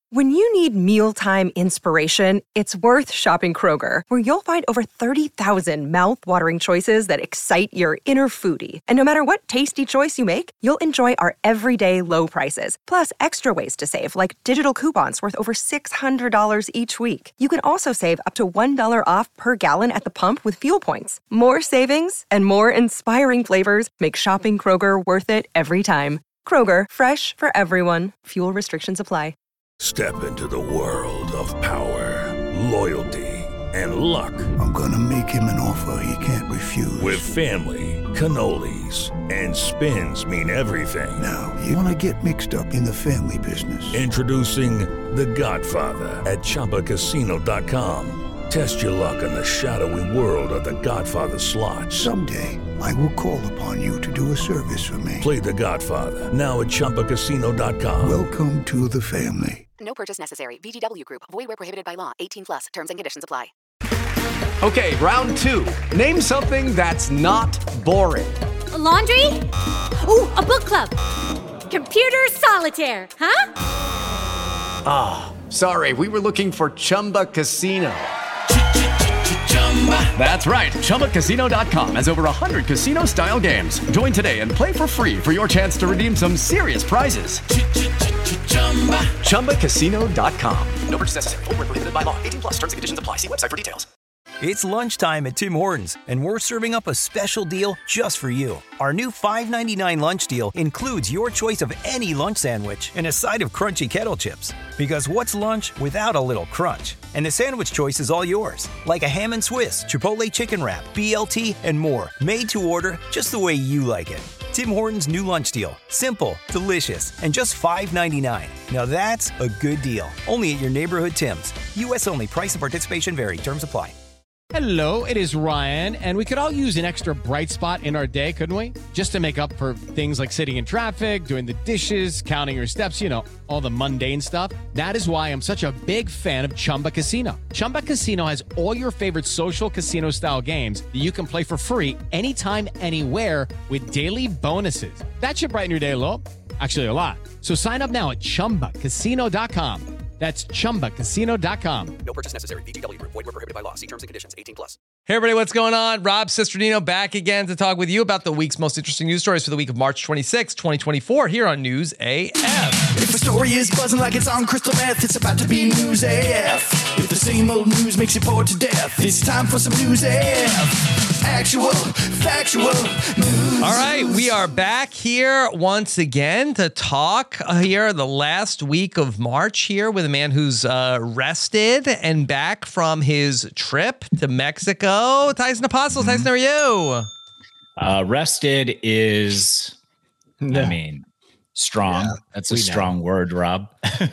When you need mealtime inspiration, it's worth shopping Kroger, where you'll find over 30,000 mouth-watering choices that excite your inner foodie. And no matter what tasty choice you make, you'll enjoy our everyday low prices, plus extra ways to save, like digital coupons worth over $600 each week. You can also save up to $1 off per gallon at the pump with fuel points. More savings and more inspiring flavors make shopping Kroger worth it every time. Kroger, fresh for everyone. Fuel restrictions apply. Step into the world of power, loyalty, and luck. I'm gonna make him an offer he can't refuse. With family, cannolis, and spins mean everything. Now, you wanna get mixed up in the family business. Introducing The Godfather at ChumbaCasino.com. Test your luck in the shadowy world of The Godfather slot. Someday, I will call upon you to do a service for me. Play The Godfather, now at ChumbaCasino.com. Welcome to the family. No purchase necessary. VGW Group. Void where prohibited by law. 18 plus. Terms and conditions apply. Okay, round two. Name something that's not boring. A laundry? Ooh, a book club. Computer solitaire, huh? Ah, sorry. We were looking for Chumba Casino. That's right. ChumbaCasino.com has over 100 casino-style games. Join today and play for free for your chance to redeem some serious prizes. ChumbaCasino.com. No purchase necessary. Void where prohibited by law. 18 plus. Terms and conditions apply. See website for details. It's lunchtime at Tim Hortons, and we're serving up a special deal just for you. Our new $5.99 lunch deal includes your choice of any lunch sandwich and a side of crunchy kettle chips. Because what's lunch without a little crunch? And the sandwich choice is all yours, like a ham and Swiss, Chipotle chicken wrap, BLT, and more, made to order just the way you like it. Tim Hortons' new lunch deal. Simple, delicious, and just $5.99. Now that's a good deal. Only at your neighborhood Tim's. U.S. only. Price and participation vary. Terms apply. Hello, it is Ryan, and we could all use an extra bright spot in our day, couldn't we? Just to make up for things like sitting in traffic, doing the dishes, counting your steps, you know, all the mundane stuff. That is why I'm such a big fan of Chumba Casino. Chumba Casino has all your favorite social casino-style games that you can play for free anytime, anywhere with daily bonuses. That should brighten your day a little. Actually, a lot. So sign up now at ChumbaCasino.com. That's ChumbaCasino.com. No purchase necessary. VGW Group. Void where prohibited by law. See terms and conditions. 18 plus. Hey, everybody, what's going on? Rob Cesternino back again to talk with you about the week's most interesting news stories for the week of March 26, 2024, here on News AF. If the story is buzzing like it's on crystal meth, it's about to be News AF. If the same old news makes you bored to death, it's time for some News AF. Actual, factual news. All right, we are back here once again to talk here the last week of March here with a man who's rested and back from his trip to Mexico. Tyson Apostle, Tyson, how are you? Rested is, I mean, strong. Yeah, that's a strong word, Rob.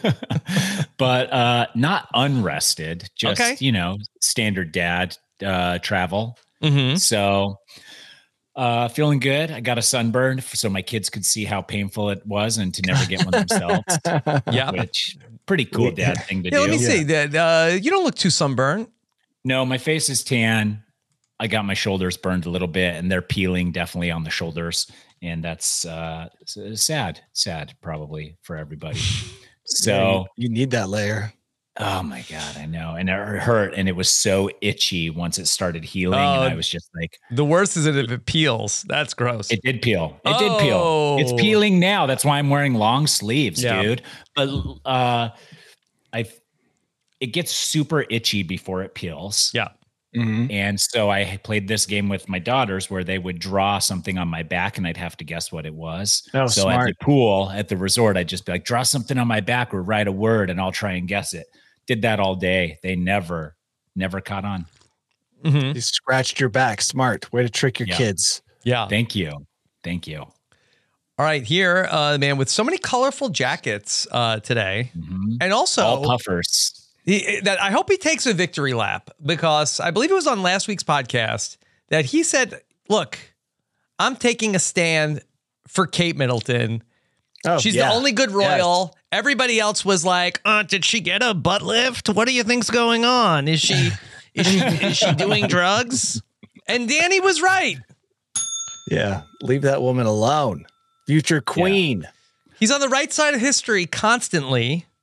But not unrested, just, you know, standard dad travel. Mm-hmm. So feeling good. I got a sunburn so my kids could see how painful it was and to never get one themselves. Yeah. Which pretty cool dad thing to do. Let me see that. You don't look too sunburned. No, my face is tan. I got my shoulders burned a little bit and they're peeling definitely on the shoulders. And that's sad probably for everybody. So you need that layer. Oh my God, I know. And it hurt and it was so itchy once it started healing. And I was just like, the worst is if it peels. That's gross. It did peel. It did peel. It's peeling now. That's why I'm wearing long sleeves, dude. But it gets super itchy before it peels. Yeah. Mm-hmm. And so I played this game with my daughters where they would draw something on my back and I'd have to guess what it was. So smart. At the pool, at the resort, I'd just be like, draw something on my back or write a word and I'll try and guess it. Did that all day. They never caught on. Mm-hmm. You scratched your back. Smart. Way to trick your kids. Yeah. Thank you. All right. Here, man, with so many colorful jackets today. Mm-hmm. And also all puffers. I hope he takes a victory lap because I believe it was on last week's podcast that he said, look, I'm taking a stand for Kate Middleton. She's the only good royal. Yes. Everybody else was like, did she get a butt lift? What do you think's going on? Is she doing drugs? And Danny was right. Yeah. Leave that woman alone. Future queen. Yeah. He's on the right side of history constantly.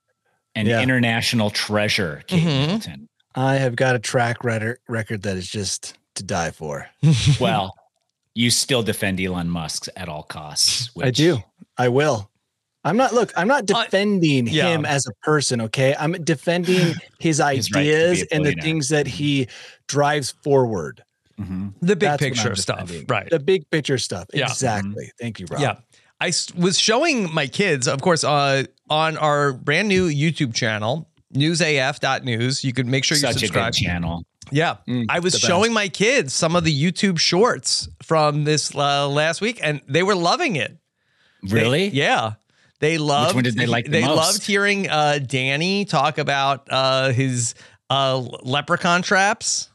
An international treasure, Kate Middleton. I have got a track record that is just to die for. Well, you still defend Elon Musk at all costs. I do. I will. I'm not defending him as a person, okay? I'm defending his ideas and the things that he drives forward. The big picture stuff, right? The big picture stuff. Exactly. Thank you, Rob. Yeah. I was showing my kids, of course, on our brand new YouTube channel, newsaf.news. You could make sure you subscribe. Such a good channel. Yeah. I was showing my kids some of the YouTube shorts from this last week, and they were loving it. Really? They loved. Which one did they like the most? most? Loved hearing Danny talk about his leprechaun traps.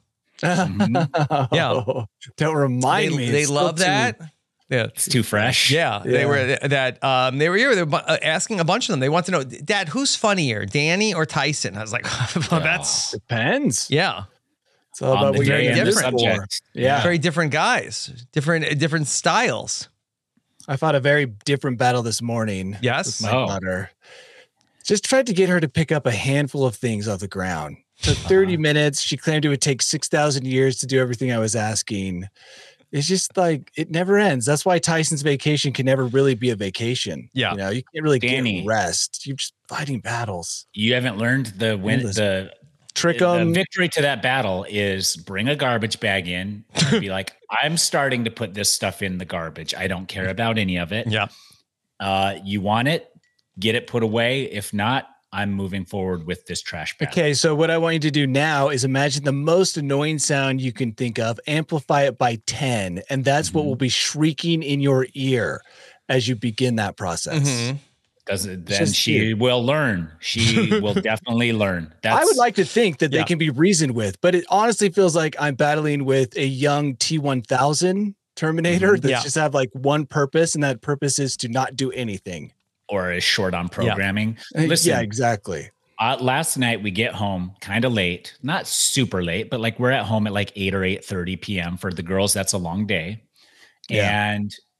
Don't remind me. They love that. Yeah, it's too fresh. Yeah, they were here. They were asking a bunch of them. They want to know, Dad, who's funnier, Danny or Tyson? I was like, well, that's depends. Yeah, it's all about what very you're different. Subject. Very different guys, different styles. I fought a very different battle this morning. Yes, with my daughter. Just tried to get her to pick up a handful of things off the ground. Took 30 minutes. She claimed it would take 6,000 years to do everything I was asking. It's just like, it never ends. That's why Tyson's vacation can never really be a vacation. Yeah. You know, you can't really get rest. You're just fighting battles. You haven't learned the trick. The victory to that battle is bring a garbage bag in and be like, I'm starting to put this stuff in the garbage. I don't care about any of it. Yeah. You want it, get it put away. If not, I'm moving forward with this trash bag. Okay, so what I want you to do now is imagine the most annoying sound you can think of, amplify it by 10, and that's what will be shrieking in your ear as you begin that process. Then she will learn. She will definitely learn. I would like to think that they can be reasoned with, but it honestly feels like I'm battling with a young T-1000 Terminator that just have like one purpose, and that purpose is to not do anything. Or is short on programming. Listen, yeah, exactly. Last night we get home kind of late, not super late, but like we're at home at like 8 or 8:30 p.m. For the girls, that's a long day. Yeah.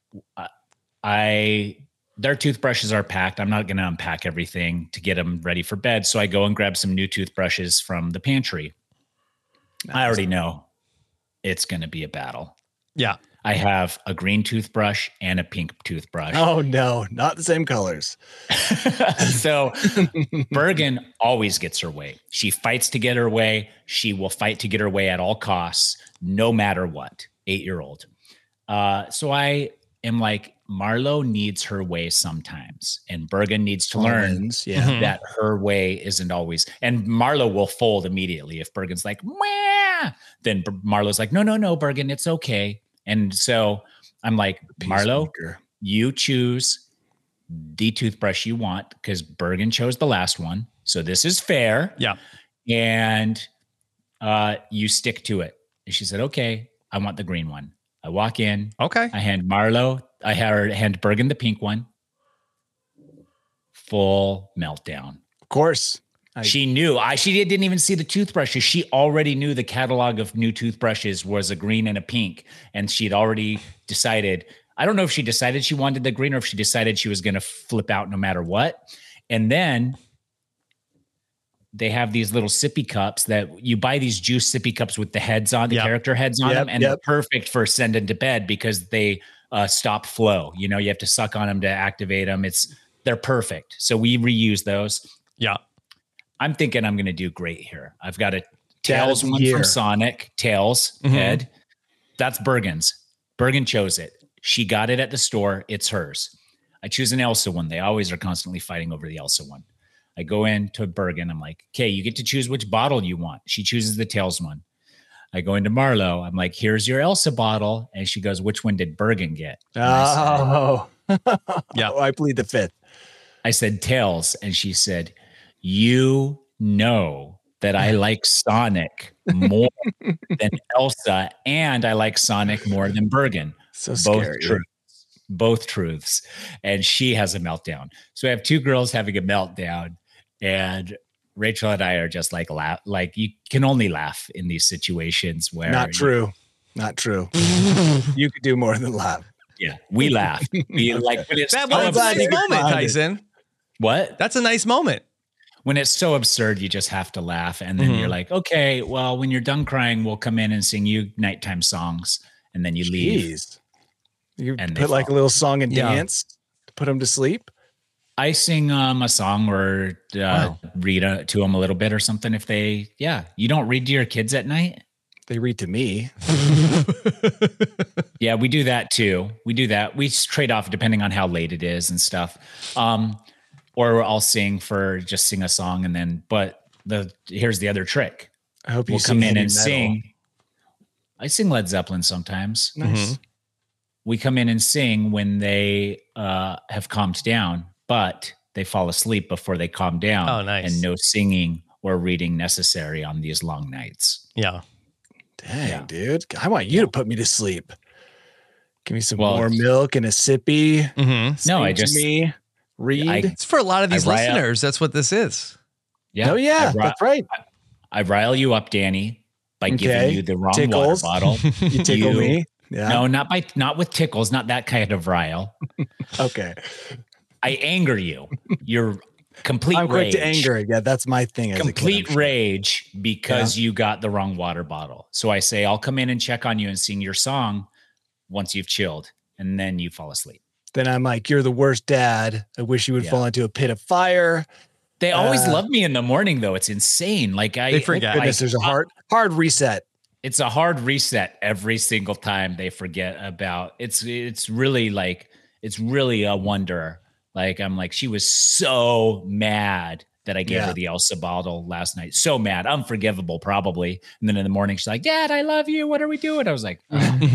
And their toothbrushes are packed. I'm not going to unpack everything to get them ready for bed. So I go and grab some new toothbrushes from the pantry. Nice. I already know it's going to be a battle. Yeah. I have a green toothbrush and a pink toothbrush. Oh, no, not the same colors. So Bergen always gets her way. She fights to get her way. She will fight to get her way at all costs, no matter what. 8-year-old. So I am like, Marlo needs her way sometimes. And Bergen needs to learn that her way isn't always. And Marlo will fold immediately. If Bergen's like, Mwah! Then Marlo's like, no, Bergen, it's okay. And so I'm like, Marlo, you choose the toothbrush you want because Bergen chose the last one. So this is fair. Yeah. And you stick to it. And she said, okay, I want the green one. I walk in. Okay. I hand Bergen the pink one. Full meltdown. Of course. She knew. She didn't even see the toothbrushes. She already knew the catalog of new toothbrushes was a green and a pink. And she'd already decided, I don't know if she decided she wanted the green or if she decided she was going to flip out no matter what. And then they have these little sippy cups that you buy, these juice sippy cups with the heads on, the character heads on them. And they're perfect for sending to bed because they stop flow. You know, you have to suck on them to activate them. They're perfect. So we reuse those. Yeah. I'm thinking I'm going to do great here. I've got a Tails one from Sonic, Tails head. That's Bergen's. Bergen chose it. She got it at the store. It's hers. I choose an Elsa one. They always are constantly fighting over the Elsa one. I go into Bergen. I'm like, okay, you get to choose which bottle you want. She chooses the Tails one. I go into Marlo. I'm like, here's your Elsa bottle. And she goes, which one did Bergen get? Oh, yeah. I plead the fifth. I said Tails. And she said, you know that I like Sonic more than Elsa, and I like Sonic more than Bergen. So scary. Both truths. And she has a meltdown. So I have two girls having a meltdown, and Rachel and I are just like laugh. Like you can only laugh in these situations where not true. You could do more than laugh. Yeah, we laugh. We like, but it's that's a nice moment, Tyson. What? That's a nice moment. when it's so absurd, you just have to laugh. And then you're like, okay, well, when you're done crying, we'll come in and sing you nighttime songs. And then you leave. You and put like a little song and dance to put them to sleep. I sing a song or read to them a little bit or something. If they, you don't read to your kids at night. They read to me. Yeah, we do that too. We trade off depending on how late it is and stuff. Or I'll sing a song and then, but here's the other trick. I hope we'll come in and sing. I sing Led Zeppelin sometimes. Nice. We come in and sing when they have calmed down, but they fall asleep before they calm down. Oh, nice. And no singing or reading necessary on these long nights. Yeah. Dang, dude. I want you to put me to sleep. Give me some more milk and a sippy. No, I just read. It's for a lot of these listeners. That's what this is. Yeah. Oh, yeah. That's right. I rile you up, Danny, by giving you the wrong tickles. Water bottle. You tickle me. Yeah. No, not with tickles, not that kind of rile. Okay. I anger you. You're complete I'm quick rage. to anger. Yeah, that's my thing. Complete rage because you got the wrong water bottle. So I say, I'll come in and check on you and sing your song once you've chilled, and then you fall asleep. Then I'm like, you're the worst dad. I wish you would fall into a pit of fire. They always love me in the morning, though. It's insane. Like they forget. Goodness, there's a hard reset. It's a hard reset every single time they forget about. It's really a wonder. Like I'm like, she was so mad that I gave her the Elsa bottle last night. So mad, unforgivable, probably. And then in the morning, she's like, Dad, I love you. What are we doing? I was like,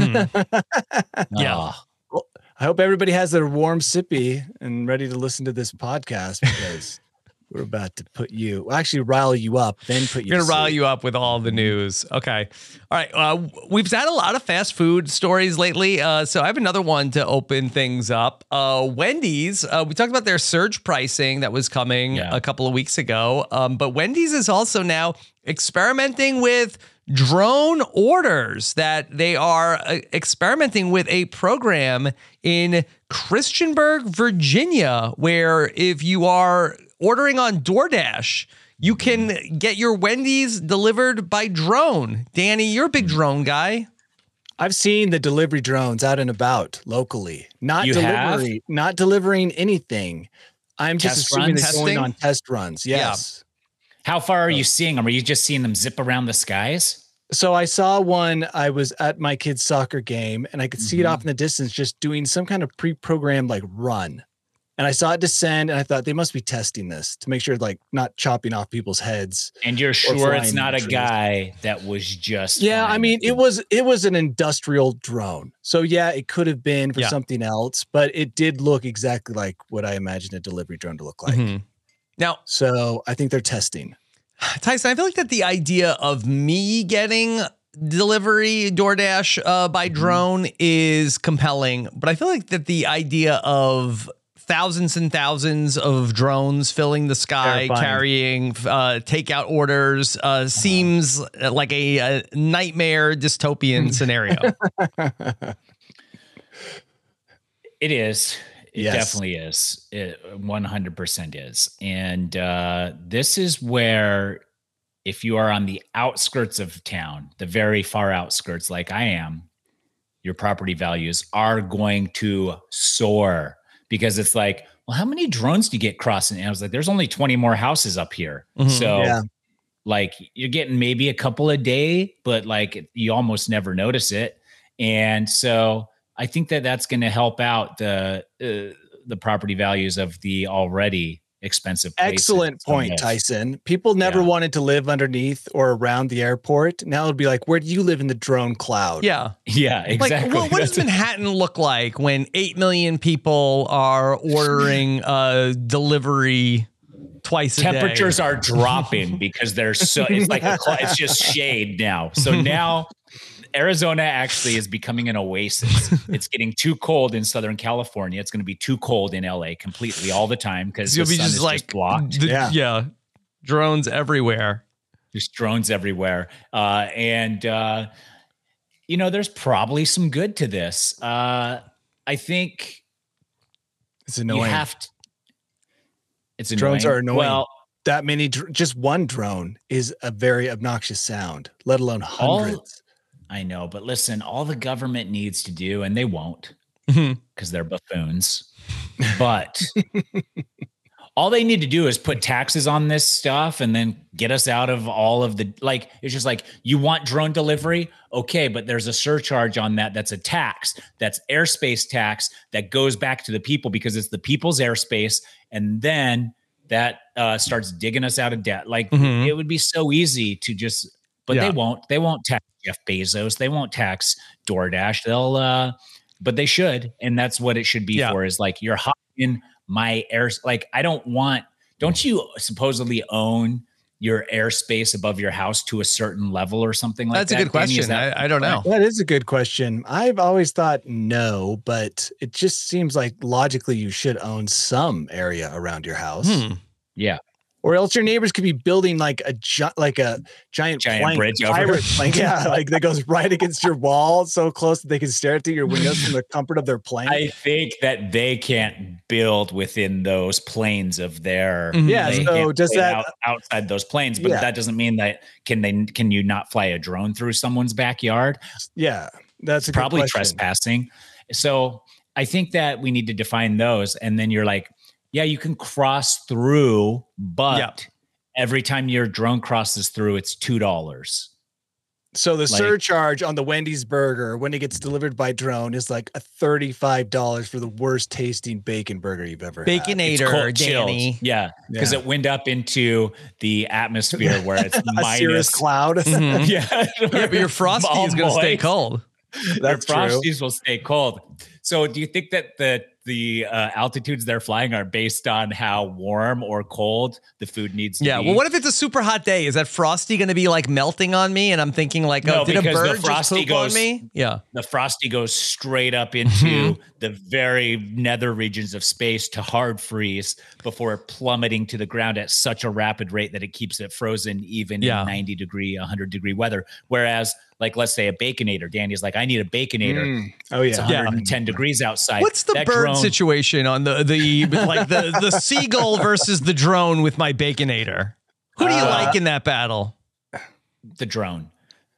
yeah. Well, I hope everybody has their warm sippy and ready to listen to this podcast because we're about to rile you up, then put you We're going to to rile sleep. you up with all the news. Okay. All right. We've had a lot of fast food stories lately. So I have another one to open things up. Wendy's, we talked about their surge pricing that was coming a couple of weeks ago. But Wendy's is also now experimenting with drone orders, that they are experimenting with a program in Christiansburg, Virginia, where if you are ordering on DoorDash, you can get your Wendy's delivered by drone. Danny, you're a big drone guy. I've seen the delivery drones out and about locally. Not delivering anything. I'm just assuming they're going on test runs. Yes. Yeah. How far are you seeing them? Are you just seeing them zip around the skies? So I saw one. I was at my kid's soccer game and I could see it off in the distance, just doing some kind of pre-programmed like run. And I saw it descend and I thought they must be testing this to make sure like not chopping off people's heads. And you're sure it's not a guy that was just. Yeah. I mean, it was an industrial drone. So yeah, it could have been for something else, but it did look exactly like what I imagined a delivery drone to look like. Now, so I think they're testing. Tyson, I feel like that the idea of me getting delivery DoorDash by drone is compelling, but I feel like that the idea of thousands and thousands of drones filling the sky, carrying takeout orders seems like a nightmare dystopian scenario. It is. It definitely is. It 100% is. And this is where, if you are on the outskirts of town, the very far outskirts, like I am, your property values are going to soar, because it's like, well, how many drones do you get crossing? And I was like, there's only 20 more houses up here. So like you're getting maybe a couple a day, but like you almost never notice it. And so I think that that's going to help out the property values of the already expensive places. Excellent point, Tyson. People never wanted to live underneath or around the airport. Now it'd be like, where do you live in the drone cloud? Yeah. Yeah, exactly. Like, what does Manhattan look like when 8 million people are ordering delivery twice a day? Temperatures are dropping because they're so, it's like, it's just shade now. So now Arizona actually is becoming an oasis. It's getting too cold in Southern California. It's going to be too cold in LA completely all the time because the sun is just blocked. Drones everywhere. There's drones everywhere. You know, there's probably some good to this. I think it's annoying. It's annoying. Drones are annoying. Well, that many, just one drone is a very obnoxious sound, let alone hundreds. I know, but listen, all the government needs to do, and they won't because they're buffoons, but all they need to do is put taxes on this stuff and then get us out of all of the, like, it's just like, you want drone delivery? Okay, but there's a surcharge on that. That's a tax. That's airspace tax that goes back to the people because it's the people's airspace. And then that starts digging us out of debt. Like it would be so easy to just, but they won't. They won't tax Jeff Bezos. They won't tax DoorDash. They'll, but they should, and that's what it should be for. Is like you're hopping my air. Like don't you supposedly own your airspace above your house to a certain level or something like that? That's a good question. I don't know. That is a good question. I've always thought no, but it just seems like logically you should own some area around your house. Yeah. Or else your neighbors could be building like a giant plank, bridge over. Plank, like that goes right against your wall so close that they can stare through your windows from the comfort of their plank. I think that they can't build within those planes of their so does that outside those planes, but that doesn't mean that can you not fly a drone through someone's backyard? Yeah, that's a probably good question. trespassing. So I think that we need to define those, and then you're like, yeah, you can cross through, but every time your drone crosses through, it's $2. So the surcharge on the Wendy's burger when it gets delivered by drone is like a $35 for the worst tasting bacon burger you've ever had. Baconator, Danny. Yeah, because it went up into the atmosphere where it's a minus cirrus cloud. yeah, but your Frosty is going to stay cold. That's true. Frosties will stay cold. So do you think that the altitudes they're flying are based on how warm or cold the food needs to be? Well, what if it's a super hot day? Is that Frosty going to be like melting on me? And I'm thinking like, no, did a bird the Frosty just poop on me? Yeah. The Frosty goes straight up into the very nether regions of space to hard freeze before plummeting to the ground at such a rapid rate that it keeps it frozen even in 90 degree, 100 degree weather. Whereas, like, let's say a Baconator. Danny's like, I need a Baconator. Oh, yeah. It's 110 degrees outside. What's the bird situation on the like the seagull versus the drone with my Baconator? Who do you like in that battle? The drone.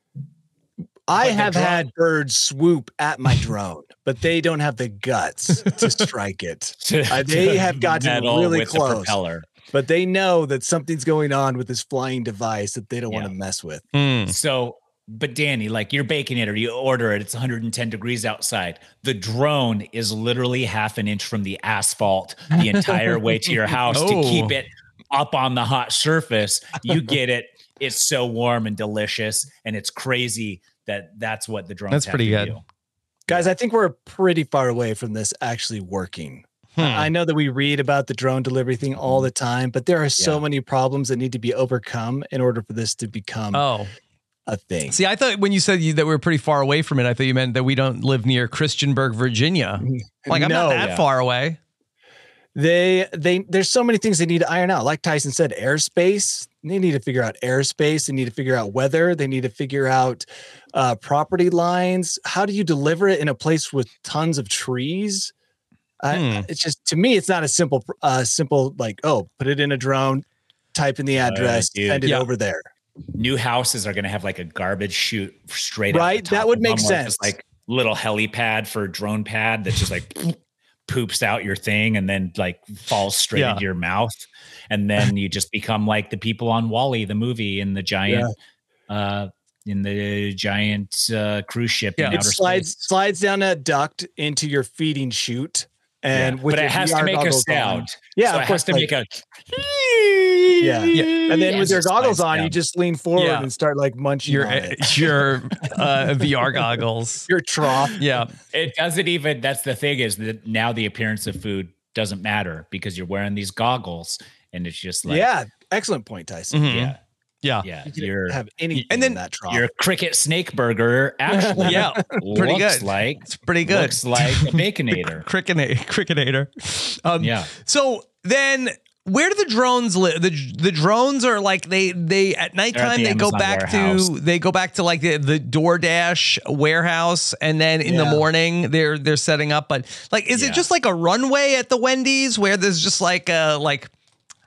I have had birds swoop at my drone, but they don't have the guts to strike it. They have gotten really close. But they know that something's going on with this flying device that they don't want to mess with. So, but Danny, like your Baconator, you order it, it's 110 degrees outside. The drone is literally half an inch from the asphalt the entire way to your house to keep it up on the hot surface. You get it. It's so warm and delicious, and it's crazy that's what the drones. That's pretty good, do. Guys. I think we're pretty far away from this actually working. I know that we read about the drone delivery thing all the time, but there are so many problems that need to be overcome in order for this to become a thing. See, I thought when you said that we were pretty far away from it, I thought you meant that we don't live near Christiansburg, Virginia. Like, I'm not that far away. There's so many things they need to iron out. Like Tyson said, airspace. They need to figure out airspace. They need to figure out weather. They need to figure out property lines. How do you deliver it in a place with tons of trees? It's just, to me, it's not a simple like, put it in a drone, type in the address, send it over there. New houses are going to have like a garbage chute straight right. Up the top that would make sense. Like little helipad for drone pad that just like poops out your thing and then like falls straight into your mouth, and then you just become like the people on WALL-E, the movie, in the giant cruise ship. It slides down that duct into your feeding chute. And but it has to make a sound. Yeah, so of it course, has to make a. And then with your goggles on, you just lean forward and start like munching your on it. your VR goggles, your trough. Yeah, it doesn't even. That's the thing, is that now the appearance of food doesn't matter because you're wearing these goggles, and it's just like excellent point, Tyson. Yeah. You have anything and then in that trough. Your cricket snake burger actually pretty looks good. Like it's pretty good. Looks like a Baconator. Cricketator. So then where do the drones live? The drones are like they at nighttime they go back to like the DoorDash warehouse, and then in the morning they're setting up. But like, is it just like a runway at the Wendy's where there's just like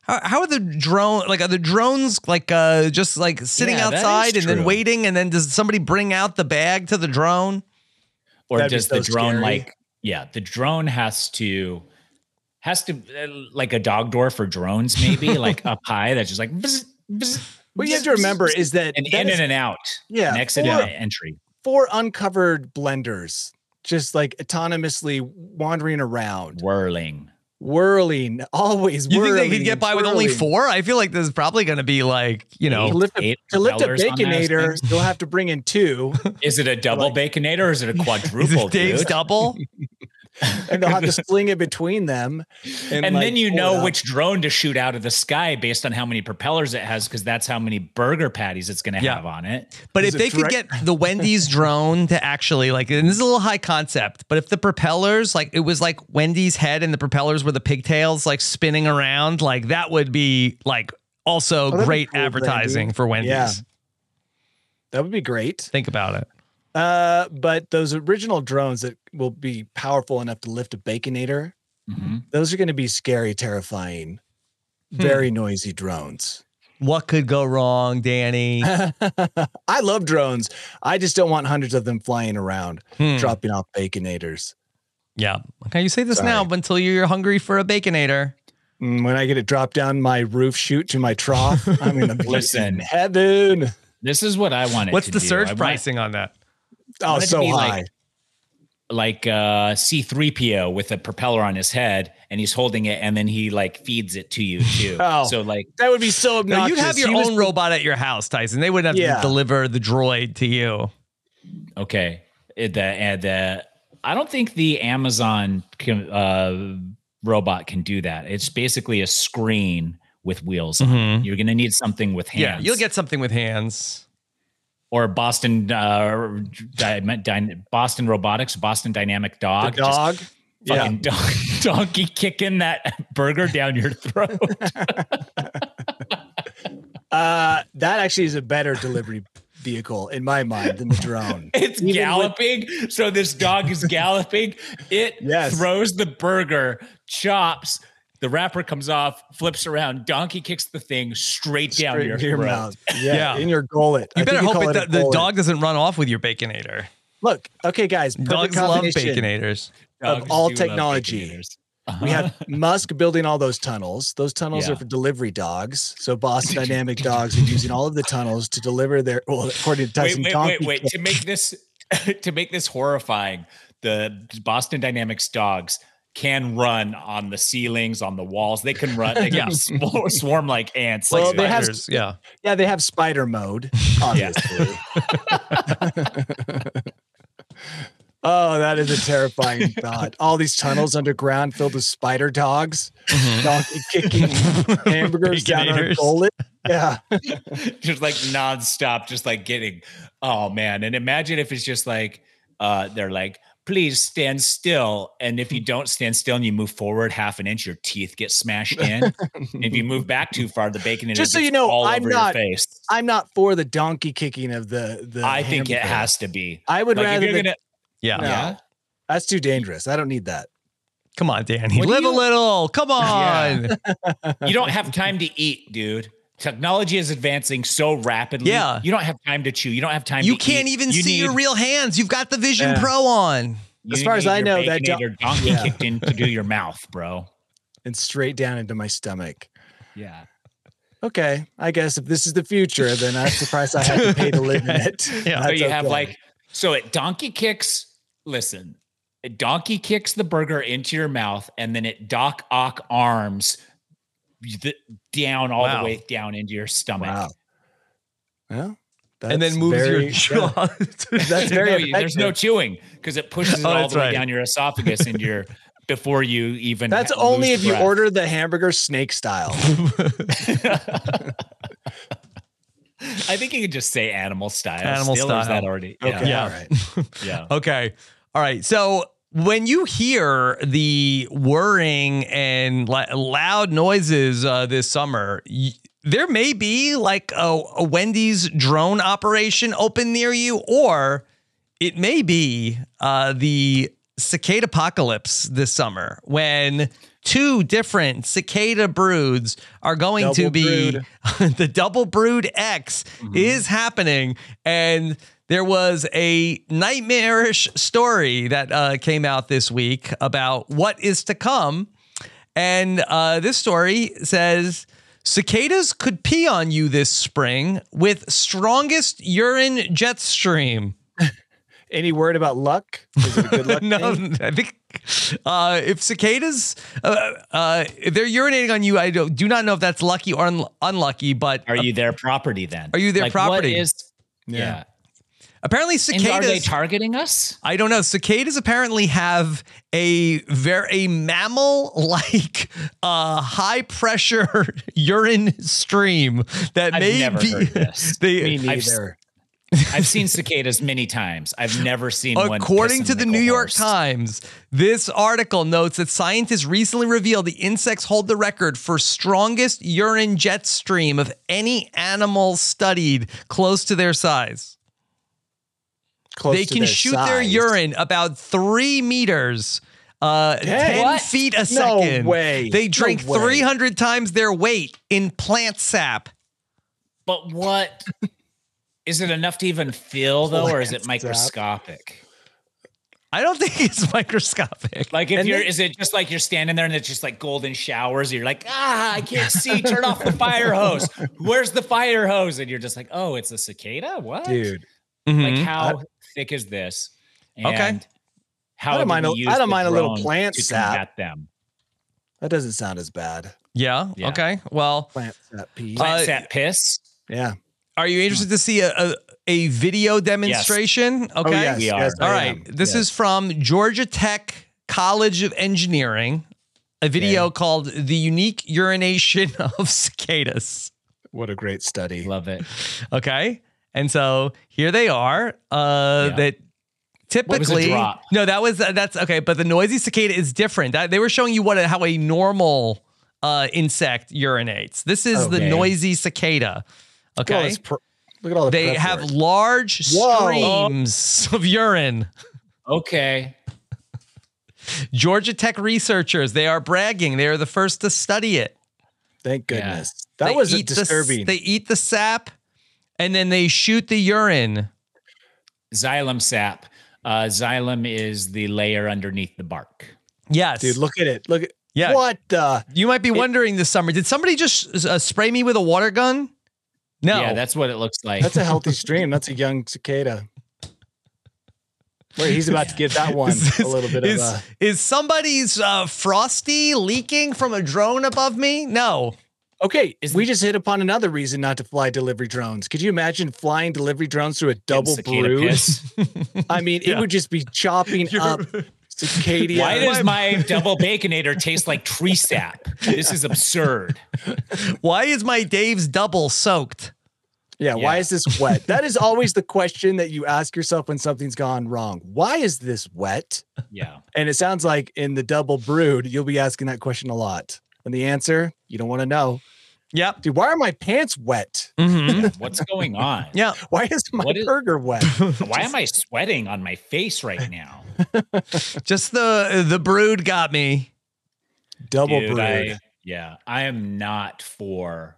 How are the drones like just like sitting outside and then waiting, and then does somebody bring out the bag to the drone? Or does the drone the drone has to like a dog door for drones, maybe like up high that's just like bzz, bzz, what you have to remember is that an in and out, an exit and entry. 4 uncovered blenders just like autonomously wandering around, whirling, always you whirling. Think they could get by with only 4? I feel like this is probably going to be like, to lift a Baconator, you'll have to bring in 2. Is it a double Baconator or is it a quadruple? Is it Dave's double? And they'll have to sling it between them. And then you know which drone to shoot out of the sky based on how many propellers it has, because that's how many burger patties it's going to have on it. But if they could get the Wendy's drone to actually and this is a little high concept, but if the propellers, it was like Wendy's head and the propellers were the pigtails spinning around, that would be also great advertising for Wendy's. Yeah. That would be great. Think about it. But those original drones that will be powerful enough to lift a Baconator, those are going to be scary, terrifying, very noisy drones. What could go wrong, Danny? I love drones. I just don't want hundreds of them flying around, dropping off Baconators. Yeah. Okay, you say this now, but until you're hungry for a Baconator. When I get it dropped down my roof chute to my trough, I'm going to be in heaven. This is what I wanted. What's the surge pricing on that? Oh, so high. Like C-3PO with a propeller on his head, and he's holding it, and then he feeds it to you too. So that would be so obnoxious. No, you'd have your own robot at your house, Tyson. They wouldn't have to deliver the droid to you. Okay. I don't think the Amazon robot can do that. It's basically a screen with wheels on it. You're going to need something with hands. Yeah, you'll get something with hands. Or Boston Robotics, Boston Dynamic Dog. The dog? Fucking donkey kicking that burger down your throat. That actually is a better delivery vehicle in my mind than the drone. It's galloping. So this dog is galloping. It throws the burger, chops. The wrapper comes off, flips around, donkey kicks the thing straight down your mouth. Yeah, in your gullet. You better hope the dog doesn't run off with your Baconator. Look, okay, guys. Dogs love Baconators. Of all technology. We have Musk building all those tunnels. Those tunnels are for delivery dogs. So Boston Dynamic dogs are using all of the tunnels to deliver their, according to Tyson. Wait. To make this horrifying, the Boston Dynamics dogs can run on the ceilings, on the walls. They can run. They can swarm like ants. Well, like spiders. They have spider mode, obviously. Oh, that is a terrifying thought. All these tunnels underground filled with spider dogs, donkey kicking hamburgers down our gullet. Yeah. Just nonstop, just getting, oh man. And imagine if it's just they're like, please stand still. And if you don't stand still and you move forward half an inch, your teeth get smashed in. If you move back too far, the bacon just so you know, I'm not for the donkey kicking of the I think it has to be. I would rather Yeah. That's too dangerous. I don't need that. Come on, Danny. Live a little. Come on. You don't have time to eat, dude. Technology is advancing so rapidly. Yeah. You don't have time to chew. You don't have time to eat. You can't even see your real hands. You've got the Vision Pro on. As far as I know, that donkey kicked into your mouth, bro. And straight down into my stomach. Yeah. Okay. I guess if this is the future, then that's the price I have to pay to live in it. Yeah. So you have it donkey kicks. Listen, it donkey kicks the burger into your mouth, and then it dock arms down all the way down into your stomach. Wow. Well, and then moves your jaw. That's very there's no chewing because it pushes it all the way down your esophagus and your before you even. That's only if you order the hamburger snake style. I think you could just say animal style. Animal style. Is that already? Okay. Yeah. All right. Yeah. Okay. All right. So when you hear the whirring and loud noises this summer, there may be a Wendy's drone operation open near you, or it may be the cicada apocalypse this summer when 2 different cicada broods are going to be the double brood X is happening. And there was a nightmarish story that came out this week about what is to come. And this story says cicadas could pee on you this spring with strongest urine jet stream. Any word about luck? Is it a good luck No, thing? I think if cicadas, if they're urinating on you, I do not know if that's lucky or unlucky, but are you their property then? Are you their property? What is, yeah. Apparently cicadas. And are they targeting us? I don't know. Cicadas apparently have a mammal-like high pressure urine stream that I've may never be. heard this. Me neither. I've seen cicadas many times. I've never seen one. According to the New York horse. Times, this article notes that scientists recently revealed the insects hold the record for strongest urine jet stream of any animal studied close to their size. They can shoot their urine about 3 meters, 10 feet a second. No way. They drink 300 times their weight in plant sap. But what? Is it enough to even feel, though, or is it microscopic? I don't think it's microscopic. Like, is it just like you're standing there and it's just like golden showers? You're like, I can't see. Turn off the fire hose. Where's the fire hose? And you're just like, oh, it's a cicada? What? Dude. Like, how thick is this? And how I don't mind a little plant to sap. combat them? That doesn't sound as bad. Yeah. Okay. Well, plant sap pee. Plant sap piss? Yeah. Are you interested to see a video demonstration? Yes. Okay. Yes, we are. yes, All right. This is from Georgia Tech College of Engineering, a video called The Unique Urination of Cicadas. What a great study. Love it. Okay. And so here they are. That typically, that's okay. But the noisy cicada is different. They were showing you how a normal insect urinates. This is the noisy cicada. Okay. Look at all the They have large streams of urine. Okay. Georgia Tech researchers, they are bragging. They are the first to study it. Thank goodness. That was disturbing. They eat the sap and then they shoot the urine. Xylem sap. Xylem is the layer underneath the bark. Yes. Dude, look at it. Yeah. What the? You might be wondering this summer, did somebody just spray me with a water gun? No. Yeah, that's what it looks like. That's a healthy stream. That's a young cicada. Wait, he's about to give that one a little bit of a... Is somebody's Frosty leaking from a drone above me? No. Okay, we just hit upon another reason not to fly delivery drones. Could you imagine flying delivery drones through a double brood? I mean, it would just be chopping up cicada. Why does my double baconator taste like tree sap? This is absurd. Why is my Dave's double soaked? Yeah, why is this wet? That is always the question that you ask yourself when something's gone wrong. Why is this wet? Yeah. And it sounds like in the double brood, you'll be asking that question a lot. And the answer, you don't want to know. Yep. Dude, why are my pants wet? Mm-hmm. What's going on? Yeah. Why is my burger wet? Why am I sweating on my face right now? Just the brood got me. Double brood. I am not for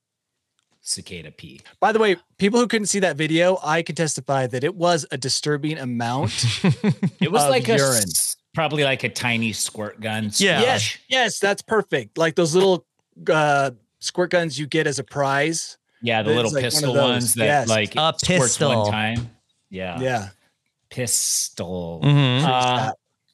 cicada pee. By the way, people who couldn't see that video, I can testify that it was a disturbing amount. It was like urine. Probably like a tiny squirt gun. Yeah. Yes, that's perfect. Like those little squirt guns you get as a prize. Yeah, the little pistol ones that like squirts one time. Yeah. Yeah. Pistol. Mm-hmm.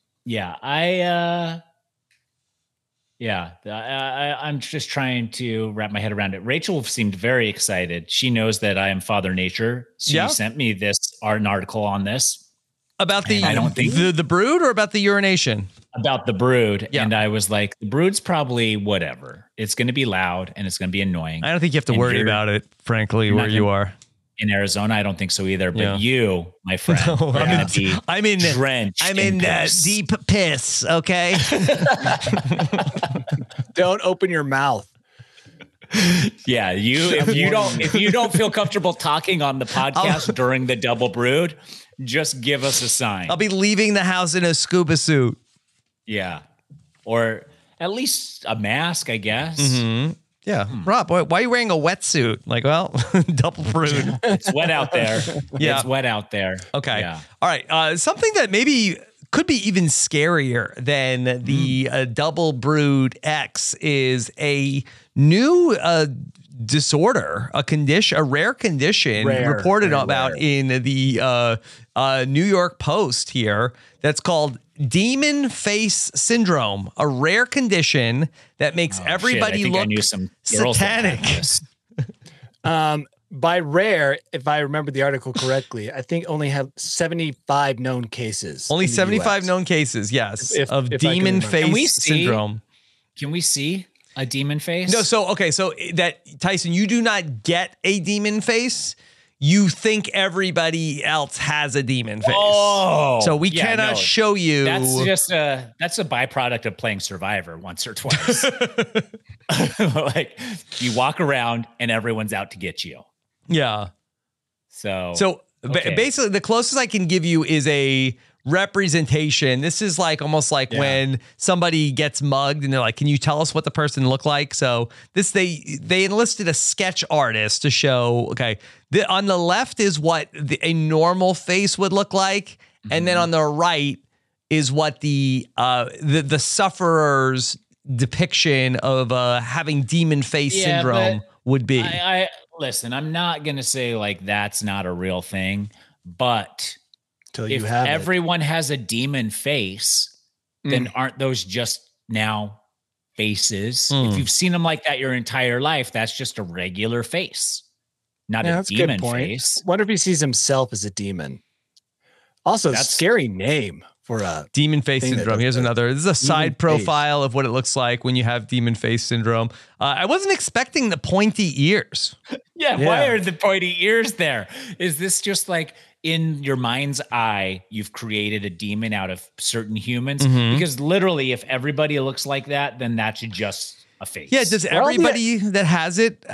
I'm just trying to wrap my head around it. Rachel seemed very excited. She knows that I am Father Nature. She sent me an article on this. About the brood or about the urination? About the brood. Yeah. And I was like, the brood's probably whatever. It's going to be loud and it's going to be annoying. I don't think you have to worry about it, frankly, where you are. In Arizona, I don't think so either. But you, my friend, I'm in drenched. I'm in deep piss. Okay. Don't open your mouth. Yeah, if you don't feel comfortable talking on the podcast during the double brewed, just give us a sign. I'll be leaving the house in a scuba suit. Yeah, or at least a mask, I guess. Mm-hmm. Yeah, Rob, why are you wearing a wetsuit? Like, well, double brewed. It's wet out there. Yeah, it's wet out there. Okay, yeah. All right. Something that maybe could be even scarier than the double brewed X is a new disorder, a rare condition reported about in the New York Post here. That's called demon face syndrome, a rare condition that makes everybody look satanic. By rare, if I remember the article correctly, I think only have 75 known cases. Only 75 known cases, yes, of demon face syndrome. Can we see a demon face? No, so that Tyson, you do not get a demon face. You think everybody else has a demon face. Oh, so we cannot show you. That's a byproduct of playing Survivor once or twice. Like you walk around and everyone's out to get you. Yeah. So basically, the closest I can give you is a representation. This is like almost like when somebody gets mugged and they're like, "Can you tell us what the person looked like?" So they enlisted a sketch artist to show. Okay, on the left is what a normal face would look like, and then on the right is what the sufferer's depiction of having demon face syndrome would be. I listen. I'm not gonna say like that's not a real thing, but if everyone has a demon face, then aren't those just now faces? If you've seen them like that your entire life, that's just a regular face, not a demon face. Wonder if he sees himself as a demon. Also, that's a scary name for a demon face syndrome. Here's another. This is a side profile of what it looks like when you have demon face syndrome. I wasn't expecting the pointy ears. Yeah, why are the pointy ears there? Is this just like in your mind's eye, you've created a demon out of certain humans? Because literally, if everybody looks like that, then that's just a face. Yeah, does everybody that has it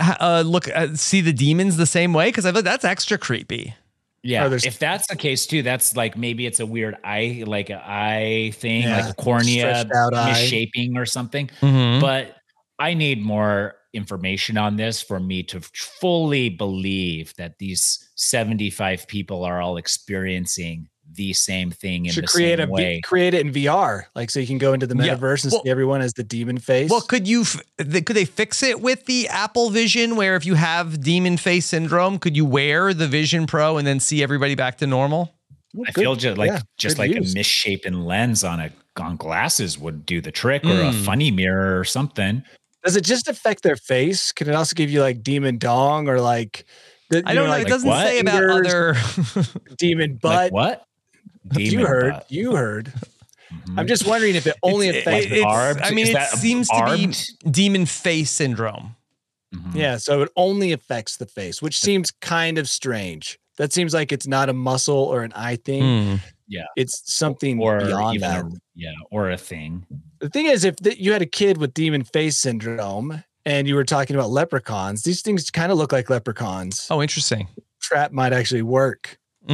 see the demons the same way? Because I thought that's extra creepy. Yeah, if that's the case too, that's like maybe it's a weird eye, like an eye thing, like a cornea misshaping or something. But I need more information on this for me to fully believe that these 75 people are all experiencing the same thing in the same way. Create it in VR, like so you can go into the metaverse and see everyone as the demon face. Well, could they fix it with the Apple Vision, where if you have demon face syndrome, could you wear the Vision Pro and then see everybody back to normal? I feel just like a misshapen lens on glasses would do the trick, or a funny mirror or something. Does it just affect their face? Can it also give you like demon dong or like? I don't know. It doesn't say about other demon butt. Like what? Demon you heard. I'm just wondering if it only affects barbed. I mean, it seems to be demon face syndrome. Yeah, so it only affects the face, which seems kind of strange. That seems like it's not a muscle or an eye thing. Yeah, it's something beyond that. Or a thing. The thing is, if you had a kid with demon face syndrome and you were talking about leprechauns, these things kind of look like leprechauns. Oh, interesting. Trap might actually work.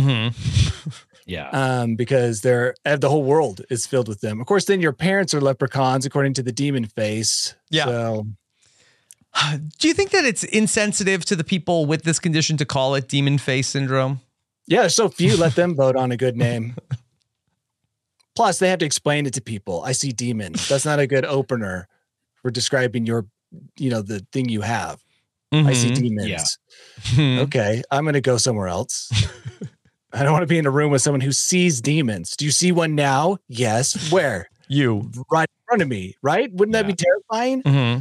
Yeah. Because the whole world is filled with them. Of course, then your parents are leprechauns, according to the demon face. Yeah. So, do you think that it's insensitive to the people with this condition to call it demon face syndrome? Yeah, there's so few. Let them vote on a good name. Plus, they have to explain it to people. I see demons. That's not a good opener for describing the thing you have. I see demons. Yeah. Okay, I'm going to go somewhere else. I don't want to be in a room with someone who sees demons. Do you see one now? Yes. Where? You. Right in front of me, right? Wouldn't that be terrifying?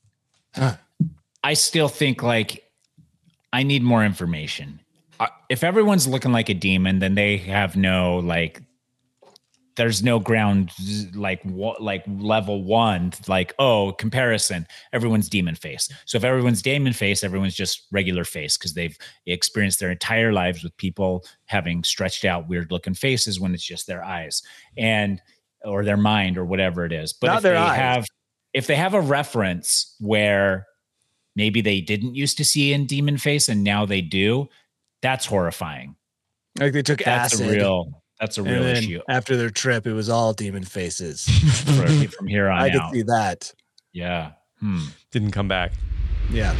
I still think like I need more information. If everyone's looking like a demon, then they have no there's no ground like level one, like, comparison. Everyone's demon face. So if everyone's demon face, everyone's just regular face because they've experienced their entire lives with people having stretched out weird looking faces when it's just their eyes or their mind or whatever it is. But if they have a reference where maybe they didn't used to see in Demon Face and now they do. That's horrifying. Like they took acid. That's a real issue. After their trip, it was all demon faces. From here on I out. could see that. Yeah. Didn't come back. Yeah.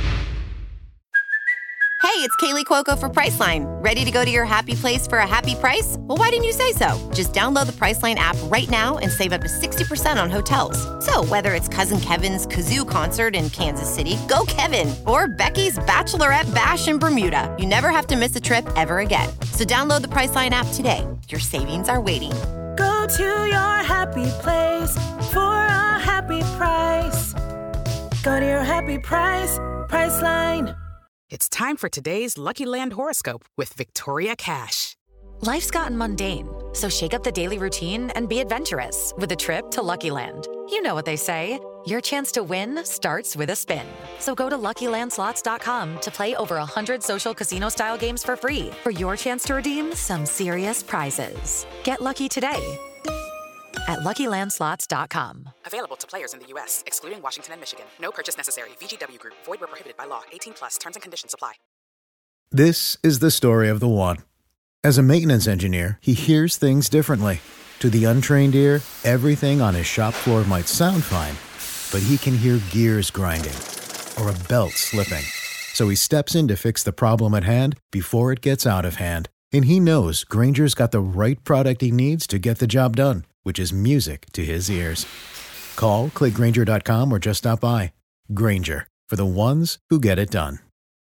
Hey, it's Kaylee Cuoco for Priceline. Ready to go to your happy place for a happy price? Well, why didn't you say so? Just download the Priceline app right now and save up to 60% on hotels. So whether it's Cousin Kevin's Kazoo Concert in Kansas City, go Kevin, or Becky's Bachelorette Bash in Bermuda, you never have to miss a trip ever again. So download the Priceline app today. Your savings are waiting. Go to your happy place for a happy price. Go to your happy price, Priceline. It's time for today's Lucky Land horoscope with Victoria Cash. Life's gotten mundane, so shake up the daily routine and be adventurous with a trip to Lucky Land. You know what they say, your chance to win starts with a spin. So go to LuckyLandSlots.com to play over 100 social casino-style games for free for your chance to redeem some serious prizes. Get lucky today at LuckyLandSlots.com. Available to players in the U.S., excluding Washington and Michigan. No purchase necessary. VGW Group. Void where prohibited by law. 18+. Terms and conditions apply. This is the story of the one. As a maintenance engineer, he hears things differently. To the untrained ear, everything on his shop floor might sound fine, but he can hear gears grinding or a belt slipping. So he steps in to fix the problem at hand before it gets out of hand. And he knows Grainger's got the right product he needs to get the job done, which is music to his ears. Call, click Grainger.com, or just stop by. Grainger, for the ones who get it done.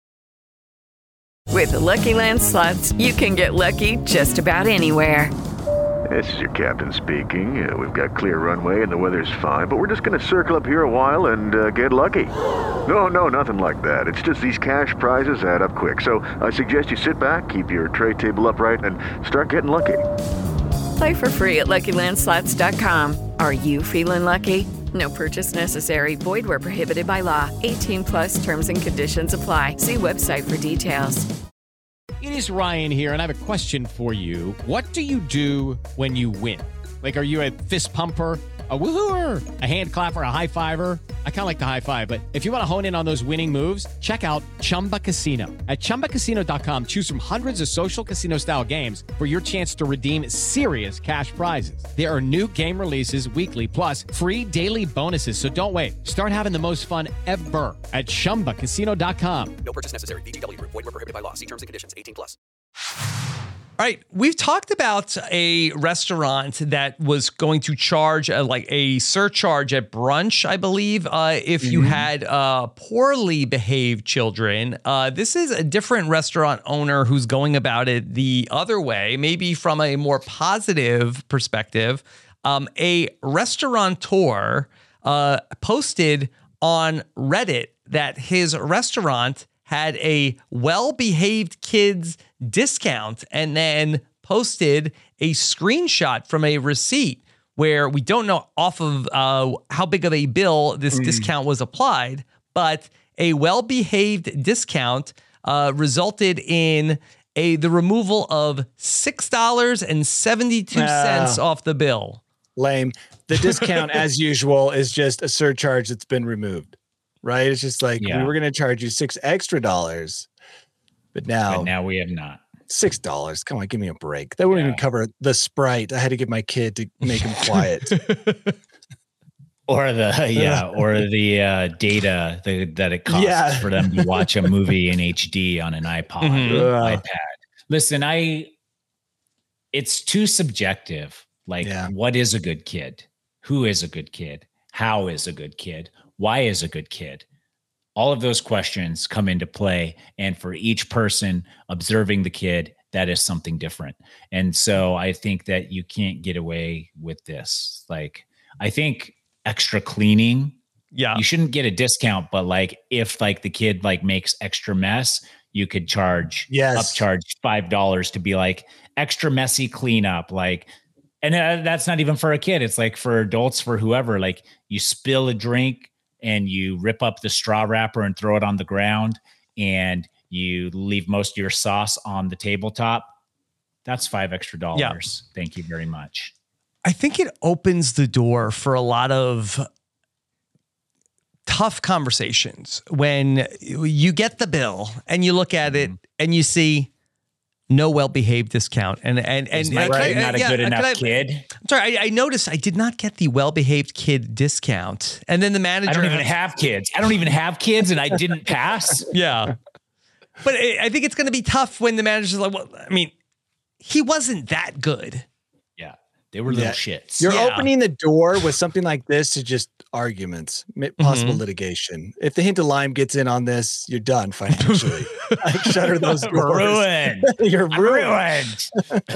With the Lucky Land Slots, you can get lucky just about anywhere. This is your captain speaking. We've got clear runway and the weather's fine, but we're just going to circle up here a while and get lucky. No, nothing like that. It's just these cash prizes add up quick. So I suggest you sit back, keep your tray table upright, and start getting lucky. Play for free at LuckyLandSlots.com. Are you feeling lucky? No purchase necessary. Void where prohibited by law. 18+ terms and conditions apply. See website for details. It is Ryan here, and I have a question for you. What do you do when you win? Like, are you a fist pumper, a woohooer, a hand clapper, a high fiver? I kind of like the high five, but if you want to hone in on those winning moves, check out Chumba Casino. At ChumbaCasino.com, choose from hundreds of social casino-style games for your chance to redeem serious cash prizes. There are new game releases weekly, plus free daily bonuses. So don't wait. Start having the most fun ever at ChumbaCasino.com. No purchase necessary. VGW Group. Void where prohibited by law. See terms and conditions. 18+. All right, we've talked about a restaurant that was going to charge a surcharge at brunch, I believe, if you had poorly behaved children. This is a different restaurant owner who's going about it the other way, maybe from a more positive perspective. A restaurateur posted on Reddit that his restaurant had a well-behaved kids discount and then posted a screenshot from a receipt where we don't know off of how big of a bill this discount was applied, but a well-behaved discount resulted in the removal of $6.72 off the bill. Lame. The discount, as usual, is just a surcharge that's been removed. Right? It's just like, we were going to charge you $6 extra, but now we have not. $6. Come on, give me a break. That wouldn't even cover the Sprite I had to give my kid to make him quiet. Or the data that it costs for them to watch a movie in HD on an iPad. Listen, it's too subjective. Like, what is a good kid? Who is a good kid? How is a good kid? Why is a good kid? All of those questions come into play. And for each person observing the kid, that is something different. And so I think that you can't get away with this. Like, I think extra cleaning, you shouldn't get a discount, but like, if like the kid like makes extra mess, you could upcharge $5 to be like extra messy cleanup. Like, and that's not even for a kid. It's like for adults, for whoever, like you spill a drink and you rip up the straw wrapper and throw it on the ground and you leave most of your sauce on the tabletop. That's $5 extra. Thank you very much. I think it opens the door for a lot of tough conversations when you get the bill and you look at it and you see no well-behaved discount. And not a good enough kid. I'm sorry, I noticed I did not get the well-behaved kid discount. And then the manager... I don't even have kids. And I didn't pass. Yeah. But I think it's going to be tough when the manager's like, well, I mean, he wasn't that good. Yeah. They were little shits. You're opening the door with something like this to just arguments, possible litigation. If the hint of lime gets in on this, you're done financially. Like, shutter those doors. Ruined. You're ruined.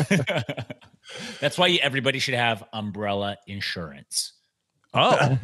That's why everybody should have umbrella insurance. Oh,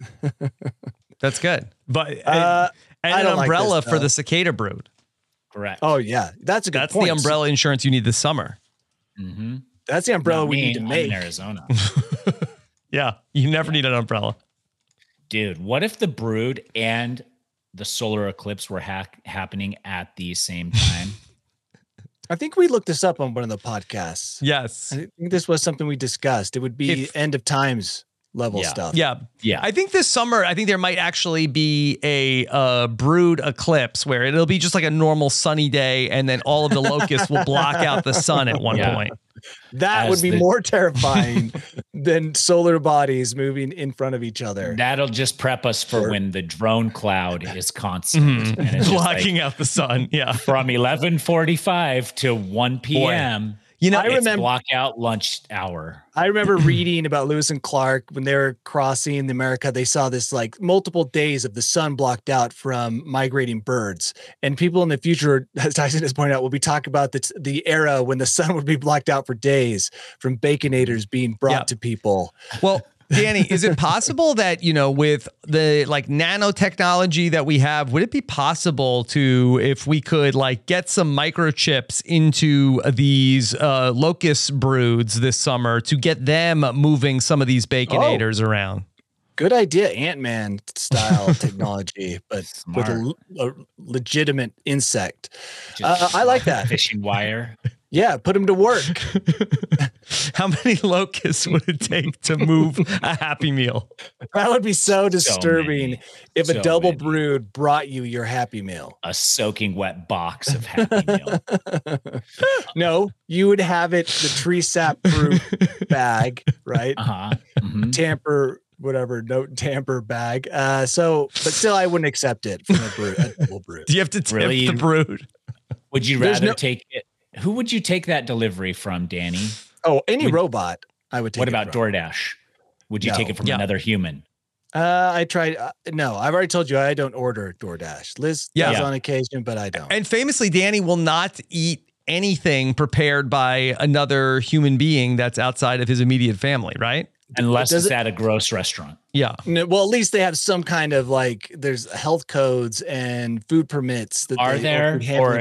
that's good. But and an umbrella for the cicada brood. Correct. Oh yeah, that's a good point. That's the umbrella insurance you need this summer. Mm-hmm. That's the umbrella we need to make in Arizona. Yeah, you never need an umbrella. Dude, what if the brood and the solar eclipse were happening at the same time? I think we looked this up on one of the podcasts. Yes. I think this was something we discussed. It would be end of times level stuff. Yeah. I think this summer, there might actually be a brood eclipse where it'll be just like a normal sunny day and then all of the locusts will block out the sun at one point. That would be more terrifying than solar bodies moving in front of each other. That'll just prep us for when the drone cloud is constant. And it's blocking out the sun. Yeah. From 11:45 to 1 p.m. Boy. You know, I remember block out lunch hour. I remember reading about Lewis and Clark when they were crossing America. They saw this like multiple days of the sun blocked out from migrating birds. And people in the future, as Tyson has pointed out, will be talking about the era when the sun would be blocked out for days from baconators being brought to people. Well, Danny, is it possible that, with the like nanotechnology that we have, would it be possible to, if we could like get some microchips into these locust broods this summer to get them moving some of these baconators around? Good idea. Ant-Man style technology, but with a legitimate insect. I like that. Fishing wire. Yeah, put them to work. How many locusts would it take to move a Happy Meal? That would be so disturbing if a double brood brought you your Happy Meal. A soaking wet box of Happy Meal. No, you would have it, the tree sap fruit bag, right? Mm-hmm. Tamper, whatever, no tamper bag. But still, I wouldn't accept it from a double brood. Do you have to tip the brood? Would you rather take it? Who would you take that delivery from, Danny? Oh, any robot I would take. What about DoorDash? Would you take it from another human? I tried. No, I've already told you I don't order DoorDash. Liz does on occasion, but I don't. And famously, Danny will not eat anything prepared by another human being that's outside of his immediate family, right? Unless it's at a gross restaurant. Yeah. Well, at least they have some kind of there's health codes and food permits. Are there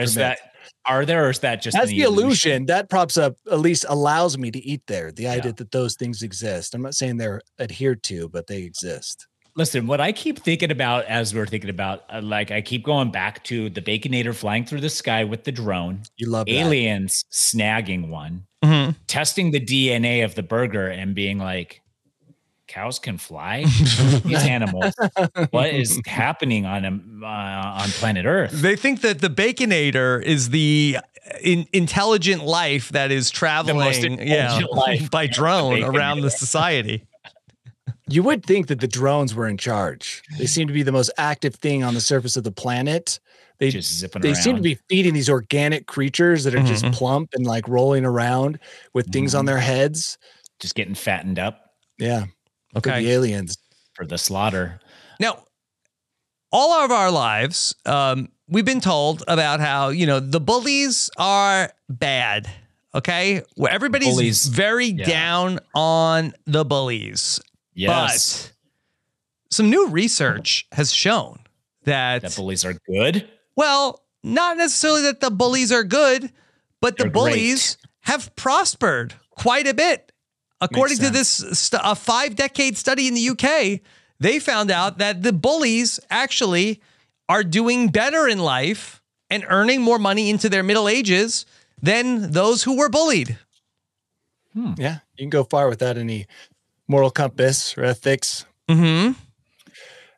just that's the illusion that props up, at least allows me to eat there. The idea that those things exist. I'm not saying they're adhered to, but they exist. Listen, what I keep thinking about as we're thinking about, I keep going back to the Baconator flying through the sky with the drone. You love aliens snagging one, testing the DNA of the burger and being like, cows can fly? These animals. What is happening on planet Earth? They think that the Baconator is the intelligent life that is traveling by drone around the society. You would think that the drones were in charge. They seem to be the most active thing on the surface of the planet. They just zipping around. They seem to be feeding these organic creatures that are just plump and like rolling around with things on their heads. Just getting fattened up. Yeah. Okay. For the aliens. For the slaughter. Now, all of our lives, we've been told about how, the bullies are bad. Okay. Well, everybody's very down on the bullies. Yes. But some new research has shown that bullies are good. Well, not necessarily that the bullies are good, but the bullies have prospered quite a bit. According to this a 5-decade study in the UK, they found out that the bullies actually are doing better in life and earning more money into their middle ages than those who were bullied. Yeah, you can go far without any moral compass or ethics.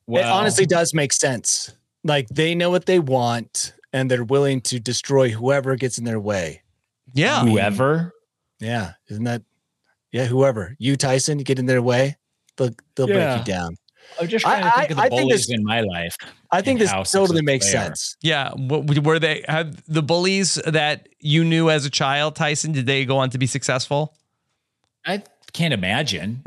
It honestly does make sense. Like they know what they want and they're willing to destroy whoever gets in their way. Yeah. Whoever. Yeah. Isn't that? Yeah. Whoever. You, Tyson, you get in their way, they'll break you down. I'm just trying to think of the bullies in my life. I think this totally makes sense. Yeah. Were they have the bullies that you knew as a child, Tyson? Did they go on to be successful? I can't imagine.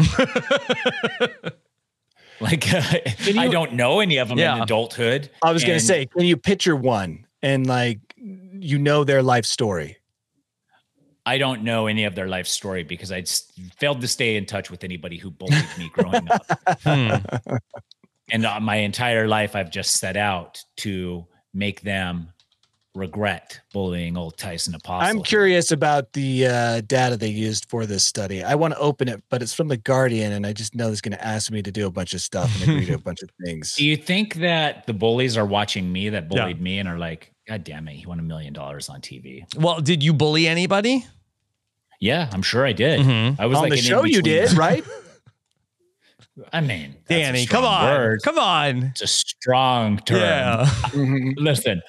I don't know any of them in adulthood. I was going to say, can you picture one and their life story? I don't know any of their life story because I failed to stay in touch with anybody who bullied me growing up. And my entire life, I've just set out to make them regret bullying old Tyson Apostle. I'm curious about the data they used for this study. I want to open it, but it's from The Guardian, and I just know it's going to ask me to do a bunch of stuff and agree to a bunch of things. Do you think that the bullies are watching me that bullied me and are like, God damn it, he won $1 million on TV? Well, did you bully anybody? Yeah, I'm sure I did. Mm-hmm. I was on the show you did, right? I mean, Danny, come on. It's a strong term. Yeah. Listen,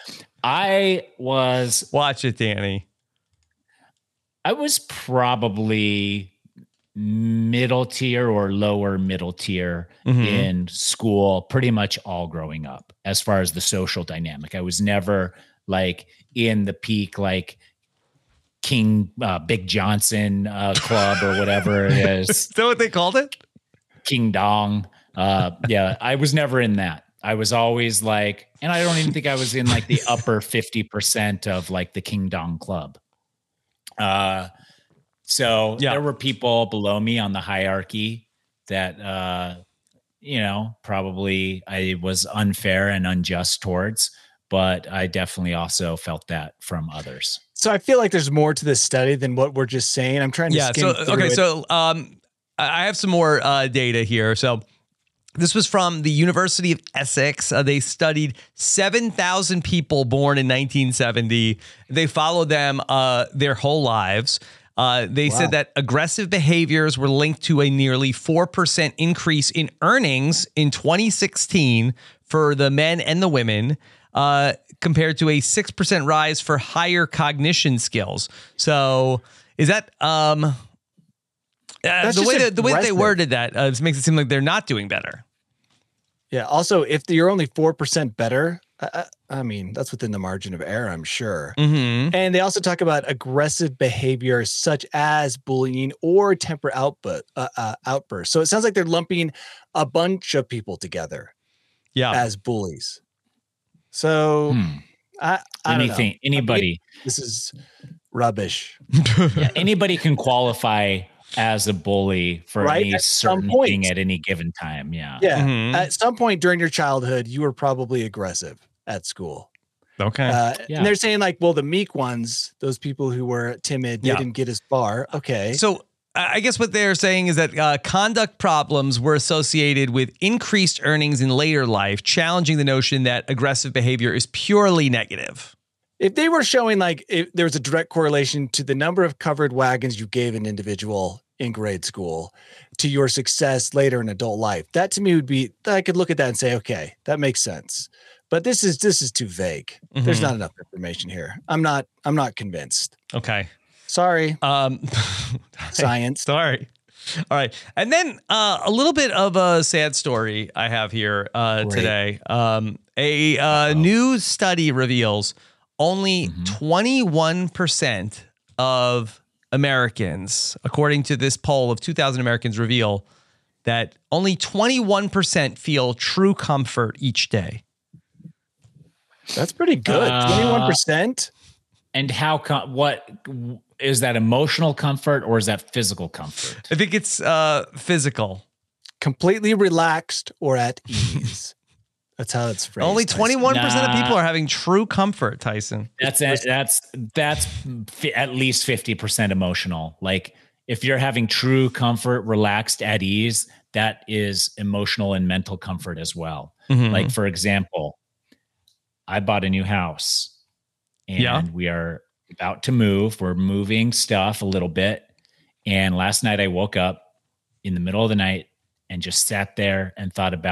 watch it, Danny. I was probably middle tier or lower middle tier in school, pretty much all growing up as far as the social dynamic. I was never like in the peak, like King Big Johnson club or whatever it is. Is that what they called it? King Dong. Yeah, I was never in that. I was always like, and I don't even think I was in like the upper 50% of like the King Dong club. So there were people below me on the hierarchy that, probably I was unfair and unjust towards, but I definitely also felt that from others. So I feel like there's more to this study than what we're just saying. I'm trying to skim through it. So I have some more data here. So this was from the University of Essex. They studied 7,000 people born in 1970. They followed them their whole lives. They said that aggressive behaviors were linked to a nearly 4% increase in earnings in 2016 for the men and the women, compared to a 6% rise for higher cognition skills. So is that the way that they worded that makes it seem like they're not doing better. Yeah. Also, if you're only 4% better, I mean, that's within the margin of error, I'm sure. Mm-hmm. And they also talk about aggressive behavior such as bullying or temper outbursts. So it sounds like they're lumping a bunch of people together as bullies. So I don't know. Anybody. This is rubbish. Anybody can qualify as a bully for any certain thing at any given time. Yeah. Yeah. Mm-hmm. At some point during your childhood, you were probably aggressive at school. Okay. And they're saying like, well, the meek ones, those people who were timid, they didn't get as far. Okay. So I guess what they're saying is that conduct problems were associated with increased earnings in later life, challenging the notion that aggressive behavior is purely negative. If they were showing like if there was a direct correlation to the number of covered wagons you gave an individual in grade school to your success later in adult life, that to me would be, I could look at that and say, okay, that makes sense. But this is too vague. Mm-hmm. There's not enough information here. I'm not convinced. Okay. Sorry. Science. Sorry. All right. And then a little bit of a sad story I have here today. A new study reveals only 21% of Americans, according to this poll of 2,000 Americans, reveal that only 21% feel true comfort each day. That's pretty good. 21%. And what is that, emotional comfort or is that physical comfort? I think it's physical. Completely relaxed or at ease. That's how it's phrased. Only 21% of people are having true comfort, Tyson. That's at least 50% emotional. Like if you're having true comfort, relaxed, at ease, that is emotional and mental comfort as well. Mm-hmm. Like for example, I bought a new house and we are about to move. We're moving stuff a little bit. And last night I woke up in the middle of the night and just sat there and thought about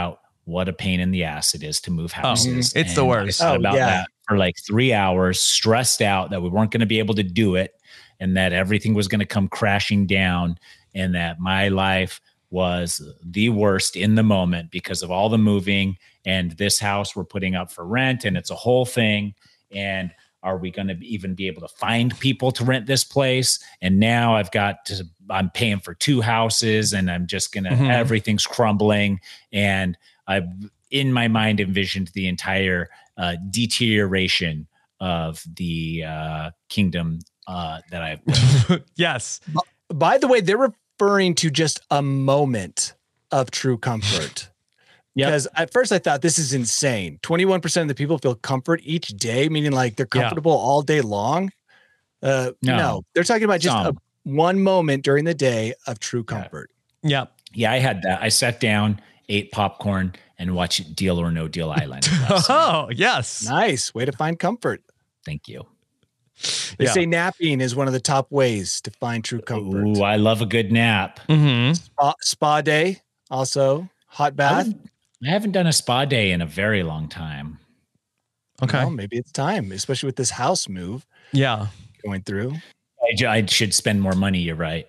what a pain in the ass it is to move houses. It's the worst. I thought about that for like 3 hours, stressed out that we weren't going to be able to do it and that everything was going to come crashing down and that my life was the worst in the moment because of all the moving and this house we're putting up for rent and it's a whole thing. And are we going to even be able to find people to rent this place? And now I'm paying for 2 houses and I'm just going to, everything's crumbling. And I've in my mind envisioned the entire deterioration of the kingdom that I've. Yes. By the way, they're referring to just a moment of true comfort. Because at first I thought this is insane. 21% of the people feel comfort each day, meaning like they're comfortable all day long. No, they're talking about just one moment during the day of true comfort. Yeah. Yeah, I had that. I sat down, ate popcorn, and watched Deal or No Deal Island. Oh, yes. Nice. Way to find comfort. Thank you. They say napping is one of the top ways to find true comfort. Ooh, I love a good nap. Spa day, also. Hot bath. I haven't done a spa day in a very long time. Okay. Well, maybe it's time, especially with this house move. Yeah. Going through. I should spend more money. You're right.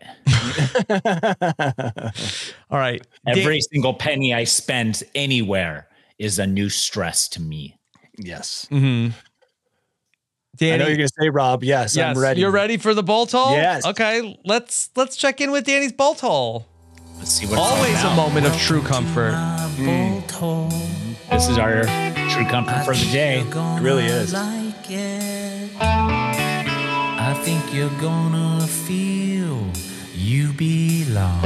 All right. Every single penny I spend anywhere is a new stress to me. Yes. Mm-hmm. Danny, I know you're going to say, Rob. Yes, I'm ready. You're ready for the bolt hole? Yes. Okay. Let's check in with Danny's bolt hole. Let's see what's always a moment of true comfort. This is our true comfort for the day. It really is. I think you're gonna feel you belong.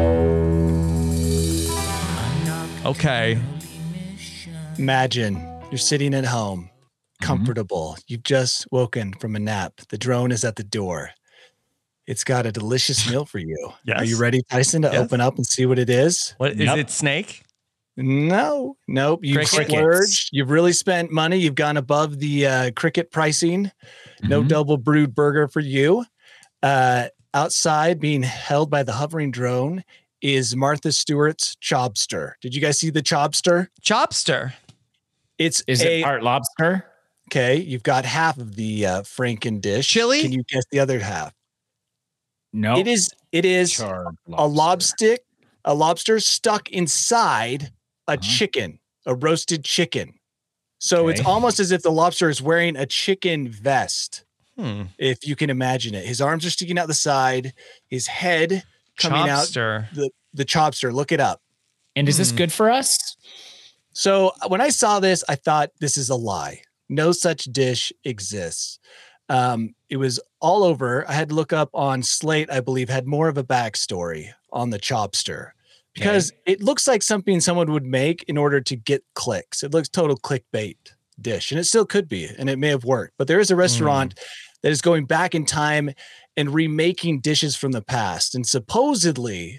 Okay. Imagine you're sitting at home, comfortable. You've just woken from a nap. The drone is at the door. It's got a delicious meal for you. Yes. Are you ready, Tyson, to open up and see what it is? What is it? Snake? No, nope. You've splurged. You've really spent money. You've gone above the cricket pricing. No double brewed burger for you. Outside, being held by the hovering drone, is Martha Stewart's Chobster. Did you guys see the Chobster? Chobster. Is it part lobster? Okay, you've got half of the Franken dish. Chili? Can you guess the other half? No. It is a lobster stuck inside a chicken, a roasted chicken. So it's almost as if the lobster is wearing a chicken vest. If you can imagine it. His arms are sticking out the side, his head coming Chobster. out. The Chobster. Look it up. And is this good for us? So when I saw this, I thought this is a lie. No such dish exists. It was all over. I had to look up on Slate, I believe, had more of a backstory on the Chobster because it looks like something someone would make in order to get clicks. It looks total clickbait dish, and it still could be, and it may have worked. But there is a restaurant that is going back in time and remaking dishes from the past. And supposedly,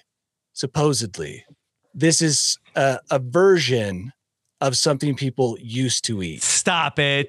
this is a version of something people used to eat. Stop it.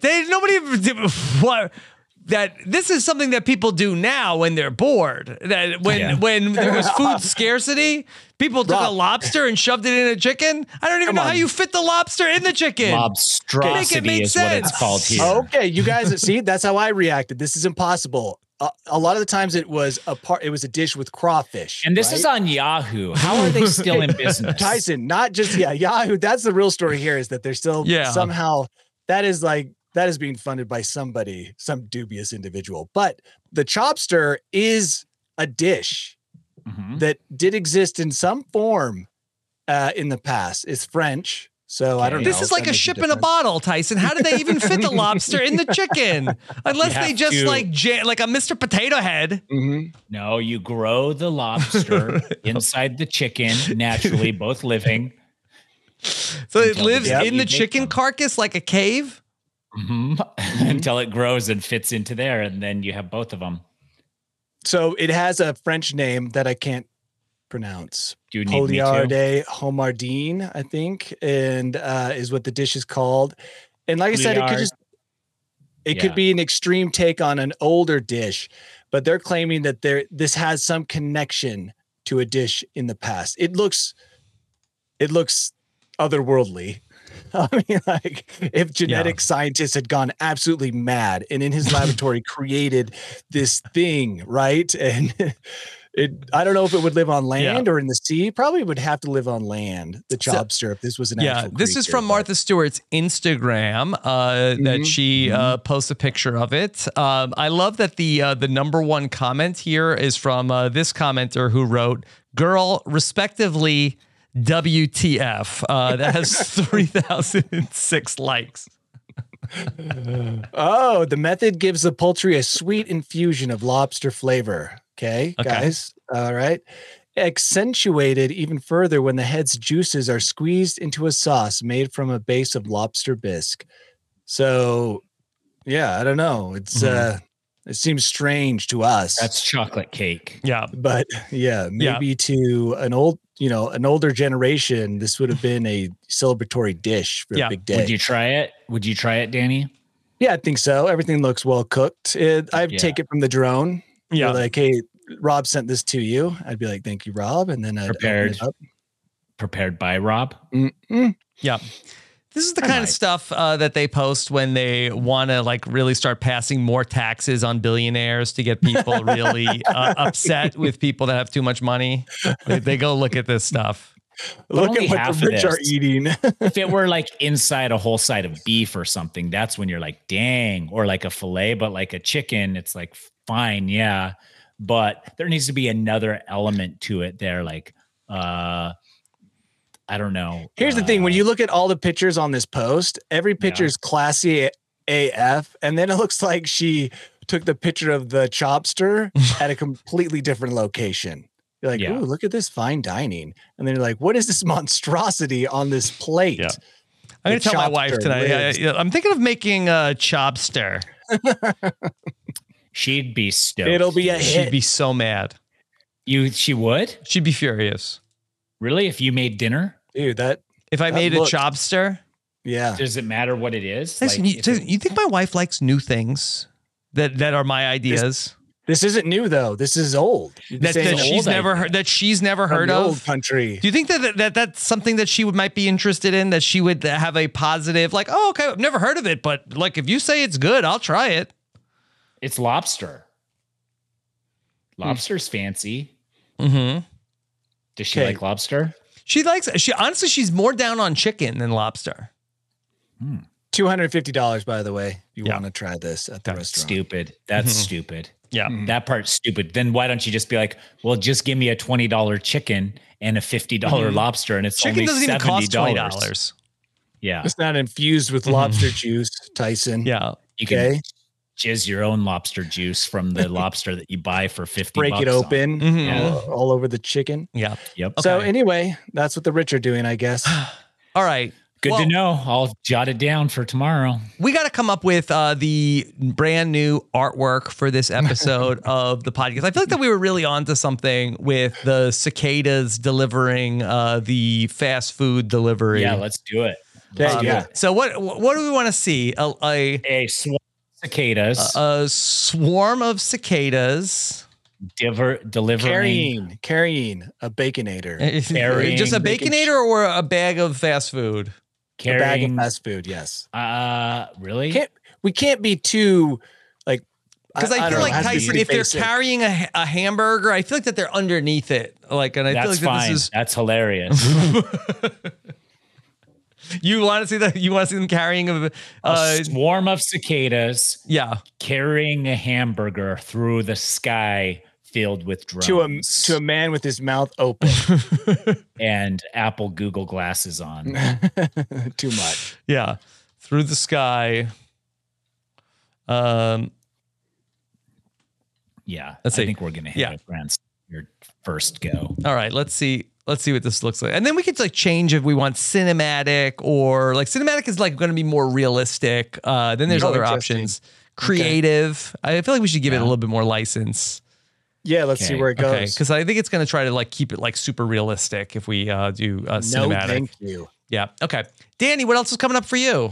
This is something that people do now when they're bored. That when there was food scarcity, people took a lobster and shoved it in a chicken. I don't even know how you fit the lobster in the chicken. Lobstrosity is what it's called here. Okay, you guys see, that's how I reacted. This is impossible. A lot of the times it was a dish with crawfish. And this is on Yahoo. How are they still in business? Tyson, not just Yahoo. That's the real story here, is that they're still somehow that is being funded by somebody, some dubious individual. But the Chobster is a dish that did exist in some form in the past. It's French. So I don't know. This is like a ship in a bottle, Tyson. How did they even fit the lobster in the chicken? Unless they just like a Mr. Potato Head. No, you grow the lobster inside the chicken naturally, both living. So it lives in the chicken carcass like a cave? Until it grows and fits into there, and then you have both of them. So it has a French name that I can't pronounce. Do you need me to? Poliarde homardine, I think, and is what the dish is called. And like I said, it could be an extreme take on an older dish, but they're claiming that this has some connection to a dish in the past. It looks otherworldly. I mean, like if genetic scientists had gone absolutely mad and in his laboratory created this thing, right? And I don't know if it would live on land or in the sea. Probably would have to live on land. The chobster, if this was an actual creature. This is from Martha Stewart's Instagram that she posts a picture of it. I love that the number one comment here is from this commenter who wrote, "Girl, respectively, WTF." That has 3,006 likes. Oh, the method gives the poultry a sweet infusion of lobster flavor. Okay, guys. All right. Accentuated even further when the head's juices are squeezed into a sauce made from a base of lobster bisque. So, yeah, I don't know. It's it seems strange to us. That's chocolate cake. Yeah. But maybe to an older generation, this would have been a celebratory dish for a big day. Would you try it? Would you try it, Danny? Yeah, I think so. Everything looks well cooked. I'd take it from the drone. Yeah. Like, hey, Rob sent this to you. I'd be like, thank you, Rob. And then I'd open it up. Prepared by Rob. Yeah. This is the kind of stuff that they post when they want to like really start passing more taxes on billionaires to get people really upset with people that have too much money. They go look at this stuff. Look at what the rich are eating. If it were like inside a whole side of beef or something, that's when you're like, dang, or like a fillet, but like a chicken, it's like, fine. Yeah. But there needs to be another element to it there. Like, I don't know. Here's the thing. When you look at all the pictures on this post, every picture is classy AF. And then it looks like she took the picture of the chobster at a completely different location. You're like, ooh, look at this fine dining. And then you're like, what is this monstrosity on this plate? Yeah. I'm going to tell my wife tonight. I'm thinking of making a chobster. She'd be stoked. It'll be a hit. She'd be so mad. She would? She'd be furious. Really? If you made dinner? Dude, if I made a chobster? Yeah. Does it matter what it is? Listen, you think my wife likes new things that are my ideas? This isn't new though. This is old. That she's never heard of. Old country. Do you think that that's something that she might be interested in? That she would have a positive, like, oh, okay, I've never heard of it, but like if you say it's good, I'll try it. It's lobster. Lobster's fancy. Mm-hmm. Does she like lobster? Honestly, she's more down on chicken than lobster. $250, by the way, if you want to try this at the restaurant. Stupid. That's stupid. Yeah. That part's stupid. Then why don't you just be like, well, just give me a $20 chicken and a $50 lobster, and it's chicken only doesn't $70. even cost $20. Yeah. It's not infused with lobster juice, Tyson. Yeah. You can jizz your own lobster juice from the lobster that you buy for $50. Break it open all over the chicken. Yeah. Yep. So anyway, that's what the rich are doing, I guess. All right. Good to know. I'll jot it down for tomorrow. We got to come up with the brand new artwork for this episode of the podcast. I feel like that we were really onto something with the cicadas delivering the fast food delivery. Yeah, let's do it. So what do we want to see? A swarm of cicadas. A swarm of cicadas. Delivering. Carrying a Baconator. Just a Baconator or a bag of fast food? A bag of fast food, yes. Really? We can't be too like, because I feel like Tyson, if they're carrying a hamburger, I feel like that they're underneath it. Like, and I feel like fine. This is that's hilarious. You want to see that? You want to see them carrying a swarm of cicadas? Yeah, carrying a hamburger through the sky filled with drones to a man with his mouth open and Apple Google glasses on. Too much. Yeah, through the sky. Yeah, I think we're gonna hit your first go. All right, let's see what this looks like, and then we could like change if we want cinematic or like cinematic is like going to be more realistic. Then there's other options. Creative. Okay. I feel like we should give it a little bit more license. Yeah, let's see where it goes. Okay, because I think it's going to try to like keep it like super realistic if we do cinematic. No, thank you. Yeah. Okay, Danny, what else is coming up for you?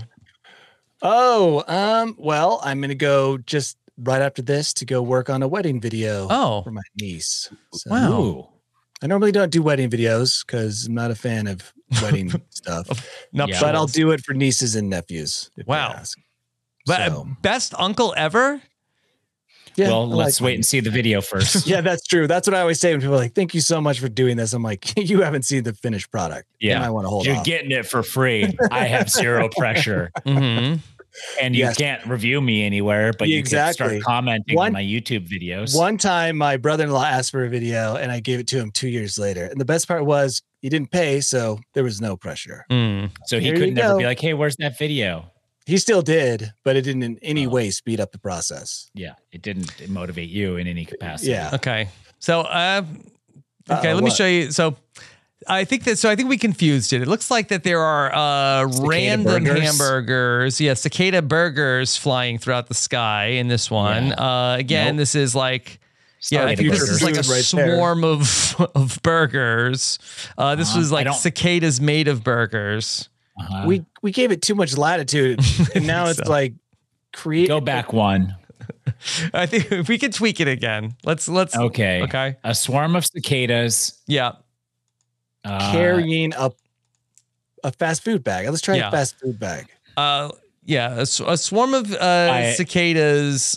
Oh, well, I'm going to go just right after this to go work on a wedding video for my niece. So, wow. I normally don't do wedding videos because I'm not a fan of wedding stuff. Nuptials. But I'll do it for nieces and nephews. Wow. But best uncle ever? Yeah, well, let's wait and see the video first. Yeah, that's true. That's what I always say when people are like, thank you so much for doing this. I'm like, you haven't seen the finished product. Yeah. I want to hold You're off. getting it for free. I have zero pressure. Mm-hmm. And you can't review me anywhere, but you can start commenting on my YouTube videos. One time, my brother-in-law asked for a video, and I gave it to him 2 years later. And the best part was he didn't pay, so there was no pressure. So he couldn't ever be like, hey, where's that video? He still did, but it didn't in any way speed up the process. Yeah, it didn't motivate you in any capacity. Yeah. Okay. So, let me show you. So, I think we confused it. It looks like that there are random hamburgers. Yeah, cicada burgers flying throughout the sky in this one. Yeah. This is like, I think this is like a swarm of burgers. This was like cicadas made of burgers. We gave it too much latitude, and now it's like Go back one. I think if we could tweak it again. Let's Okay. A swarm of cicadas. Yeah. Carrying a fast food bag. Let's try a fast food bag. A swarm of cicadas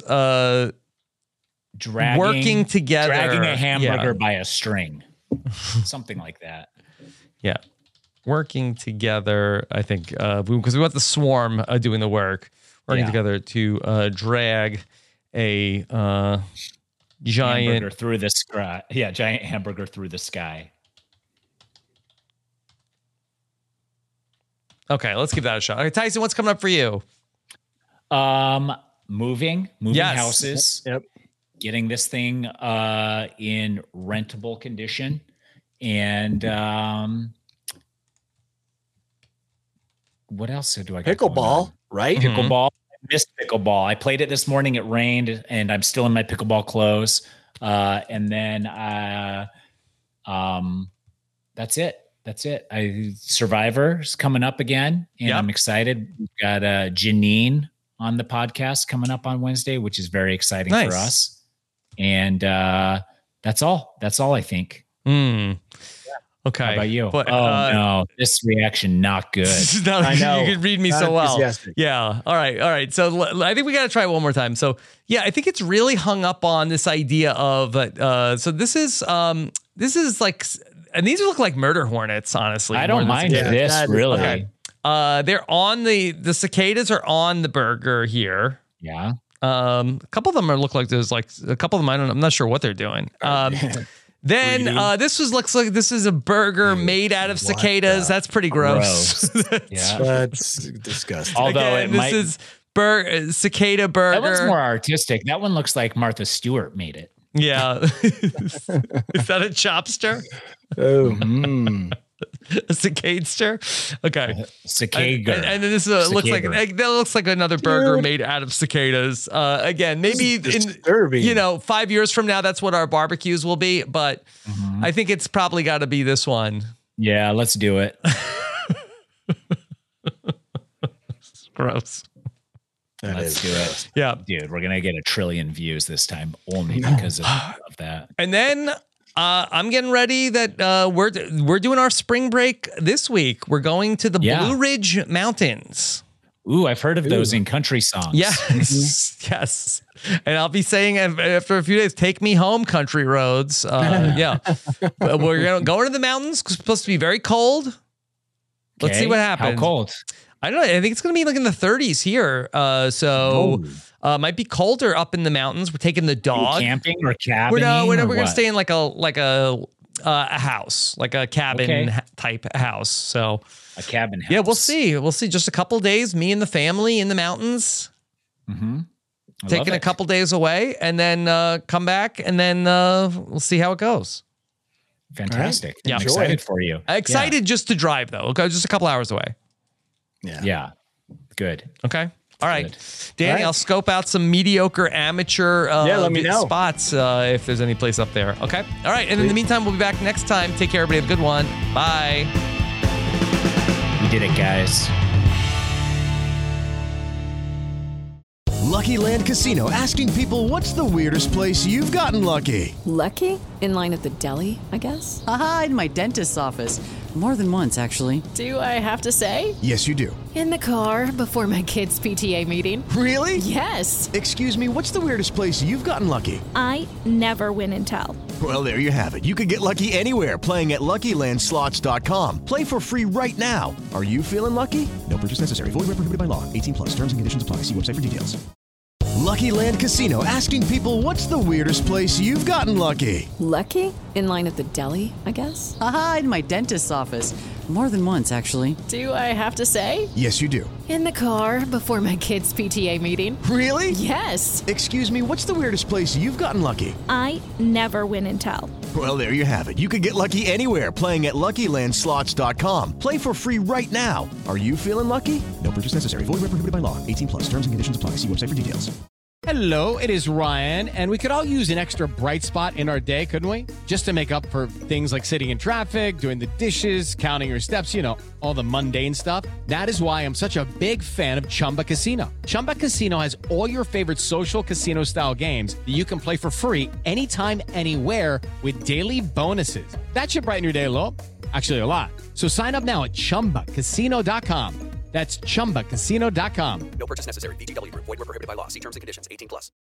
working together. Dragging a hamburger by a string. Something like that. Yeah. Working together, I think, because we want the swarm doing the work. Working together to drag a giant hamburger through the sky. Yeah, giant hamburger through the sky. Okay, let's give that a shot. Okay, Tyson, what's coming up for you? Moving houses. Yep. Getting this thing in rentable condition, and what else do I got? Pickleball, right? Pickleball. I missed pickleball. I played it this morning. It rained, and I'm still in my pickleball clothes. And then that's it. Survivor's coming up again, and I'm excited. We've got Janine on the podcast coming up on Wednesday, which is very exciting for us. And that's all. That's all I think. Okay. How about you? But, no, this reaction not good. I know. You can read me so well. Yeah. All right. So I think we got to try it one more time. So yeah, I think it's really hung up on this idea of so this is like, and these look like murder hornets, honestly. I don't mind this really. Okay. They're on the cicadas are on the burger here. Yeah. A couple of them look like there's like a couple of them. I'm not sure what they're doing. Then looks like this is a burger made out of cicadas. That's pretty gross. Yeah, that's disgusting. Although again, this is cicada burger. That one's more artistic. That one looks like Martha Stewart made it. Yeah. Is that a chopster? Oh. A cicadester? Okay. Cicada. And then this looks like another burger made out of cicadas. Again, maybe in 5 years from now, that's what our barbecues will be. But I think it's probably got to be this one. Yeah, let's do it. Gross. Let's do it. Yeah. Dude, we're going to get 1 trillion views this time only because of that. And then I'm getting ready that we're doing our spring break this week. We're going to the Blue Ridge Mountains. Ooh, I've heard of those in country songs. Yes. Yes. And I'll be saying after a few days, take me home, country roads. Yeah. But we're going to the mountains. It's supposed to be very cold. Let's see what happens. How cold? I don't know. I think it's going to be like in the 30s here. Might be colder up in the mountains. We're taking the dog. Camping or cabining? We're going to stay in like a house, like a cabin type house. So a cabin house. Yeah, we'll see. We'll see. Just a couple days, me and the family in the mountains. Mm-hmm. Taking a couple days away and then come back and then we'll see how it goes. Fantastic. Right. Yeah. I'm excited for you. Excited just to drive though. Okay, just a couple hours away. Yeah. Good. Okay. All right. Danny, I'll scope out some mediocre amateur let me know. spots if there's any place up there. Okay. All right. And in the meantime, we'll be back next time. Take care, everybody. Have a good one. Bye. We did it, guys. Lucky Land Casino, asking people, what's the weirdest place you've gotten lucky? Lucky? In line at the deli, I guess? Aha, in my dentist's office. More than once, actually. Do I have to say? Yes, you do. In the car before my kids' PTA meeting. Really? Yes. Excuse me, what's the weirdest place you've gotten lucky? I never win and tell. Well, there you have it. You can get lucky anywhere, playing at LuckyLandSlots.com. Play for free right now. Are you feeling lucky? No purchase necessary. Void where prohibited by law. 18+. Terms and conditions apply. See website for details. Lucky Land Casino, asking people, what's the weirdest place you've gotten lucky? Lucky? In line at the deli, I guess? Aha, in my dentist's office. More than once, actually. Do I have to say? Yes, you do. In the car before my kids' PTA meeting. Really? Yes. Excuse me, what's the weirdest place you've gotten lucky? I never win and tell. Well, there you have it. You can get lucky anywhere, playing at LuckyLandSlots.com. Play for free right now. Are you feeling lucky? No purchase necessary. Void where prohibited by law. 18+. Terms and conditions apply. See website for details. Hello, it is Ryan, and we could all use an extra bright spot in our day, couldn't we? Just to make up for things like sitting in traffic, doing the dishes, counting your steps, you know, all the mundane stuff. That is why I'm such a big fan of Chumba Casino. Chumba Casino has all your favorite social casino-style games that you can play for free anytime, anywhere with daily bonuses. That should brighten your day a little. Actually, a lot. So sign up now at ChumbaCasino.com. That's ChumbaCasino.com. No purchase necessary. VGW Group. Void where prohibited by law. See terms and conditions. 18+.